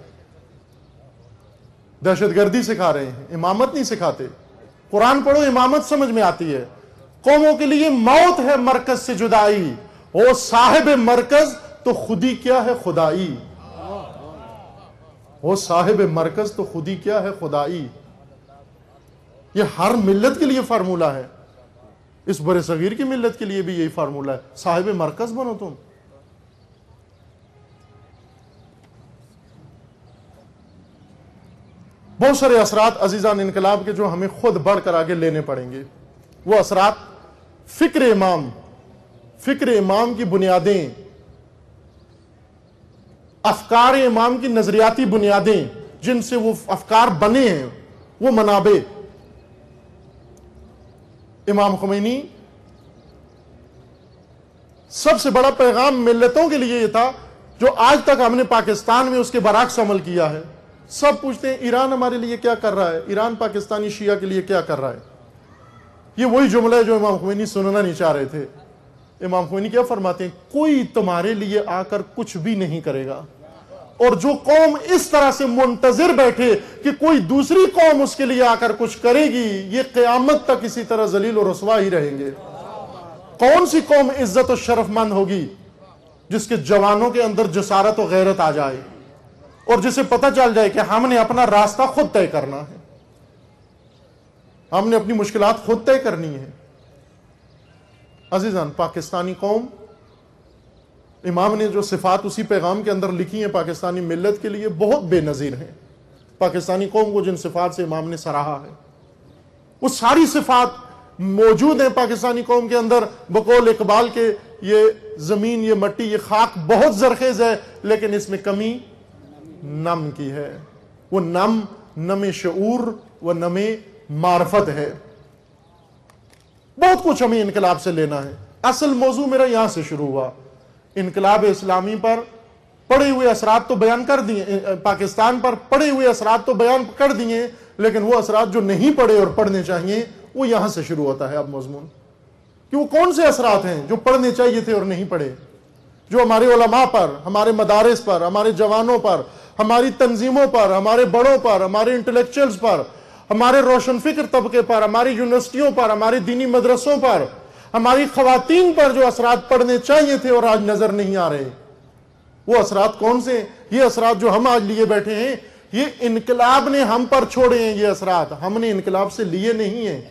دہشت گردی سکھا رہے ہیں، امامت نہیں سکھاتے. قرآن پڑھو، امامت سمجھ میں آتی ہے. قوموں کے لیے موت ہے مرکز سے جدائی، وہ صاحب مرکز تو خودی کیا ہے خدائی. وہ صاحب مرکز تو خودی کیا ہے خدائی. یہ ہر ملت کے لیے فارمولہ ہے. اس برے صغیر کی ملت کے لیے بھی یہی فارمولہ ہے، صاحب مرکز بنو تم. بہت سارے اثرات عزیزان انقلاب کے جو ہمیں خود بڑھ کر آگے لینے پڑیں گے. وہ اثرات فکر امام کی بنیادیں، افکار امام کی نظریاتی بنیادیں، جن سے وہ افکار بنے ہیں، وہ منابع. امام خمینی سب سے بڑا پیغام ملتوں کے لیے یہ تھا جو آج تک ہم نے پاکستان میں اس کے برعکس عمل کیا ہے. سب پوچھتے ہیں ایران ہمارے لیے کیا کر رہا ہے، ایران پاکستانی شیعہ کے لیے کیا کر رہا ہے. یہ وہی جملہ ہے جو امام خمینی سننا نہیں چاہ رہے تھے. امام خمینی کیا فرماتے ہیں؟ کوئی تمہارے لیے آ کر کچھ بھی نہیں کرے گا، اور جو قوم اس طرح سے منتظر بیٹھے کہ کوئی دوسری قوم اس کے لیے آ کر کچھ کرے گی، یہ قیامت تک اسی طرح ذلیل و رسوا ہی رہیں گے. کون سی قوم عزت و شرف مند ہوگی جس کے جوانوں کے اندر جسارت و غیرت آ جائے، اور جسے پتہ چل جائے کہ ہم نے اپنا راستہ خود طے کرنا ہے، ہم نے اپنی مشکلات خود طے کرنی ہے. عزیزان، پاکستانی قوم، امام نے جو صفات اسی پیغام کے اندر لکھی ہیں پاکستانی ملت کے لیے بہت بے نظیر ہیں. پاکستانی قوم کو جن صفات سے امام نے سراہا ہے وہ ساری صفات موجود ہیں پاکستانی قوم کے اندر. بقول اقبال کے یہ زمین، یہ مٹی، یہ خاک بہت زرخیز ہے، لیکن اس میں کمی نم کی ہے. وہ نم شعور و نم معرفت ہے. بہت کچھ ہمیں انقلاب سے لینا ہے. اصل موضوع میرا یہاں سے شروع ہوا. انقلاب اسلامی پر پڑے ہوئے اثرات تو بیان کر دیے، پاکستان پر پڑے ہوئے اثرات تو بیان کر دیے، لیکن وہ اثرات جو نہیں پڑے اور پڑھنے چاہیے وہ یہاں سے شروع ہوتا ہے اب مضمون. کہ وہ کون سے اثرات ہیں جو پڑھنے چاہیے تھے اور نہیں پڑھے، جو ہمارے علماء پر، ہمارے مدارس پر، ہمارے جوانوں پر، ہماری تنظیموں پر، ہمارے بڑوں پر، ہمارے انٹلیکچوئلز پر، ہمارے روشن فکر طبقے پر، ہماری یونیورسٹیوں پر، ہمارے دینی مدرسوں پر، ہماری خواتین پر جو اثرات پڑنے چاہیے تھے اور آج نظر نہیں آ رہے، وہ اثرات کون سے؟ یہ اثرات جو ہم آج لیے بیٹھے ہیں، یہ انقلاب نے ہم پر چھوڑے ہیں. یہ اثرات ہم نے انقلاب سے لیے نہیں ہیں.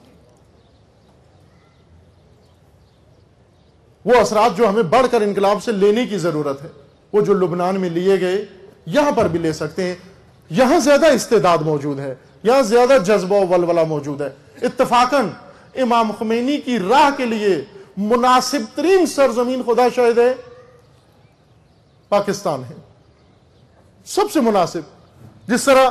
وہ اثرات جو ہمیں بڑھ کر انقلاب سے لینے کی ضرورت ہے، وہ جو لبنان میں لیے گئے یہاں پر بھی لے سکتے ہیں. یہاں زیادہ استعداد موجود ہے، یہاں زیادہ جذبہ و ولولہ موجود ہے. اتفاقاً امام خمینی کی راہ کے لیے مناسب ترین سرزمین خدا شاہد ہے پاکستان ہے، سب سے مناسب. جس طرح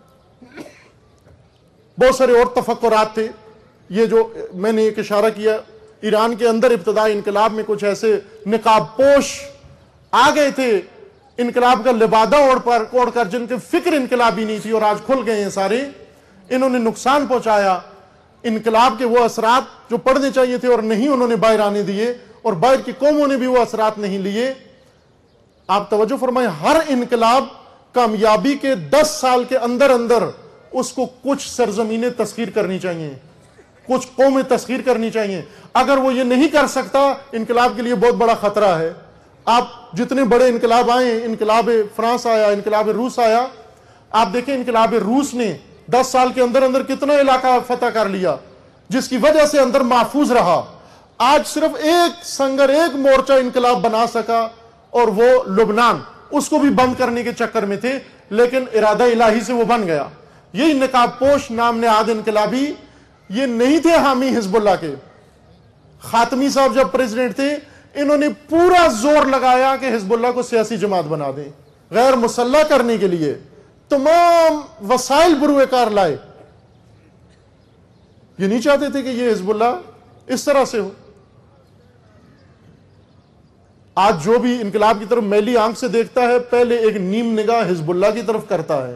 بہت سارے اور تفکرات تھے، یہ جو میں نے ایک اشارہ کیا، ایران کے اندر ابتدائی انقلاب میں کچھ ایسے نقاب پوش آ گئے تھے انقلاب کا لبادہ اوڑھ کر، جن کے فکر انقلابی نہیں تھی اور آج کھل گئے ہیں سارے. انہوں نے نقصان پہنچایا. انقلاب کے وہ اثرات جو پڑھنے چاہیے تھے اور نہیں انہوں نے باہر آنے دیے، اور باہر کی قوموں نے بھی وہ اثرات نہیں لیے. آپ توجہ فرمائیں، ہر انقلاب کامیابی کے 10 سال کے اندر اس کو کچھ سرزمینیں تسخیر کرنی چاہیے، کچھ قومیں تسخیر کرنی چاہیے. اگر وہ یہ نہیں کر سکتا، انقلاب کے لیے بہت بڑا خطرہ ہے. آپ جتنے بڑے انقلاب آئے، انقلاب فرانس آیا، انقلاب روس آیا، آپ دیکھیں انقلاب روس نے 10 سال کے اندر کتنا علاقہ فتح کر لیا، جس کی وجہ سے اندر محفوظ رہا. آج صرف ایک سنگر، ایک مورچہ انقلاب بنا سکا، اور وہ لبنان. اس کو بھی بند کرنے کے چکر میں تھے، لیکن ارادہ الہی سے وہ بن گیا. یہی نقاب پوش نام نہاد انقلابی یہ نہیں تھے حامی حزب اللہ کے. خاتمی صاحب جب پریزیڈنٹ تھے، انہوں نے پورا زور لگایا کہ حزب اللہ کو سیاسی جماعت بنا دیں، غیر مسلح کرنے کے لیے تمام وسائل بروئے کار لائے. یہ نہیں چاہتے تھے کہ یہ حزب اللہ اس طرح سے ہو. آج جو بھی انقلاب کی طرف میلی آنکھ سے دیکھتا ہے، پہلے ایک نیم نگاہ حزب اللہ کی طرف کرتا ہے.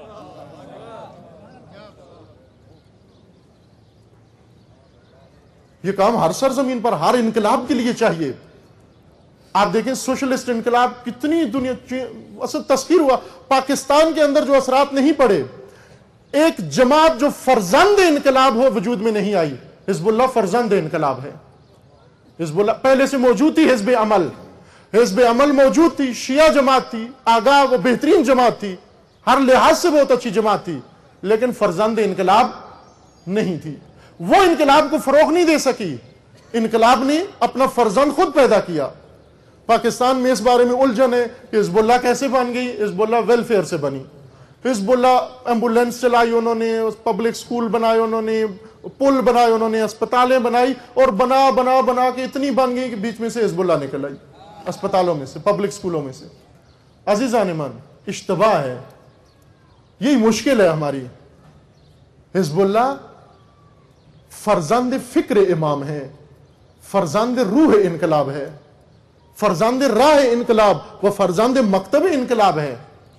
یہ کام ہر سرزمین پر، ہر انقلاب کے لیے چاہیے. آپ دیکھیں سوشلسٹ انقلاب کتنی دنیا اصل تسخیر ہوا. پاکستان کے اندر جو اثرات نہیں پڑے، ایک جماعت جو فرزند انقلاب ہو وجود میں نہیں آئی. حزب اللہ فرزند انقلاب ہے. حزب اللہ پہلے سے موجود تھی. حزب عمل موجود تھی، شیعہ جماعت تھی، آگاہ و بہترین جماعت تھی، ہر لحاظ سے بہت اچھی جماعت تھی، لیکن فرزند انقلاب نہیں تھی. وہ انقلاب کو فروغ نہیں دے سکی. انقلاب نے اپنا فرزند خود پیدا کیا. پاکستان میں اس بارے میں الجھن ہے کہ حزب اللہ کیسے بن گئی. حزب اللہ ویلفیئر سے بنی. حزب اللہ ایمبولینس چلائی انہوں نے، پبلک سکول بنائے انہوں نے، پل بنائے انہوں نے، اسپتالیں بنائی، اور بنا کے اتنی بن گئی کہ بیچ میں سے حزب اللہ نکل آئی، اسپتالوں میں سے، پبلک سکولوں میں سے. عزیزان من، اشتباہ ہے. یہی مشکل ہے ہماری. حزب اللہ فرزند فکر امام ہے، فرزند روح انقلاب ہے، فرزند راہ انقلاب و فرزند مکتب انقلاب ہے.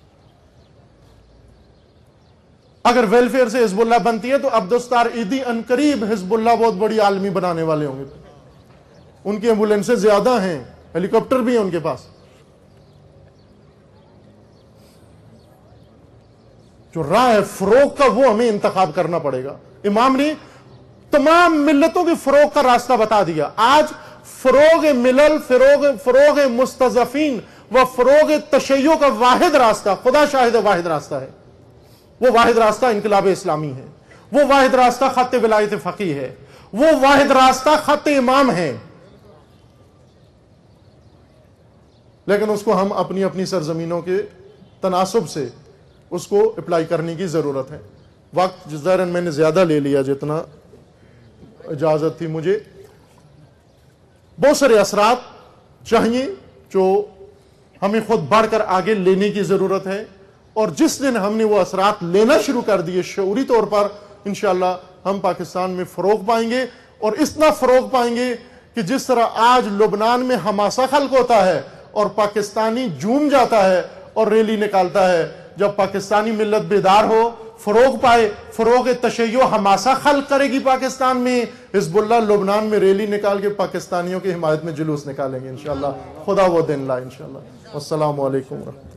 اگر ویلفیئر سے حزب اللہ بنتی ہے تو عبدالستار عیدی عنقریب حزب اللہ بہت بڑی عالمی بنانے والے ہوں گے. ان کی ایمبولینسیں زیادہ ہیں، ہیلی کاپٹر بھی ہیں ان کے پاس. جو راہ ہے فروغ کا، وہ ہمیں انتخاب کرنا پڑے گا. امام نے تمام ملتوں کے فروغ کا راستہ بتا دیا. آج فروغ ملل، فروغ مستضعفین و فروغ تشیع کا واحد راستہ، خدا شاہد واحد راستہ ہے. وہ واحد راستہ انقلاب اسلامی ہے. وہ واحد راستہ خط ولایت فقیہ ہے. وہ واحد راستہ خط امام ہے، لیکن اس کو ہم اپنی اپنی سرزمینوں کے تناسب سے اس کو اپلائی کرنے کی ضرورت ہے۔ وقت ظاہراً میں نے زیادہ لے لیا جتنا اجازت تھی مجھے۔ بہت سارے اثرات چاہیے جو ہمیں خود بڑھ کر آگے لینے کی ضرورت ہے، اور جس دن ہم نے وہ اثرات لینا شروع کر دیے شعوری طور پر، انشاءاللہ ہم پاکستان میں فروغ پائیں گے، اور اتنا فروغ پائیں گے کہ جس طرح آج لبنان میں حماسہ خلق ہوتا ہے اور پاکستانی جھوم جاتا ہے اور ریلی نکالتا ہے، جب پاکستانی ملت بیدار ہو، فروغ پائے، فروغ تشیع حماسہ خلق کرے گی پاکستان میں، حزب اللہ لبنان میں ریلی نکال کے پاکستانیوں کی حمایت میں جلوس نکالیں گے انشاءاللہ۔ خدا وہ دن لا انشاءاللہ۔ والسلام علیکم ورحمۃ اللہ۔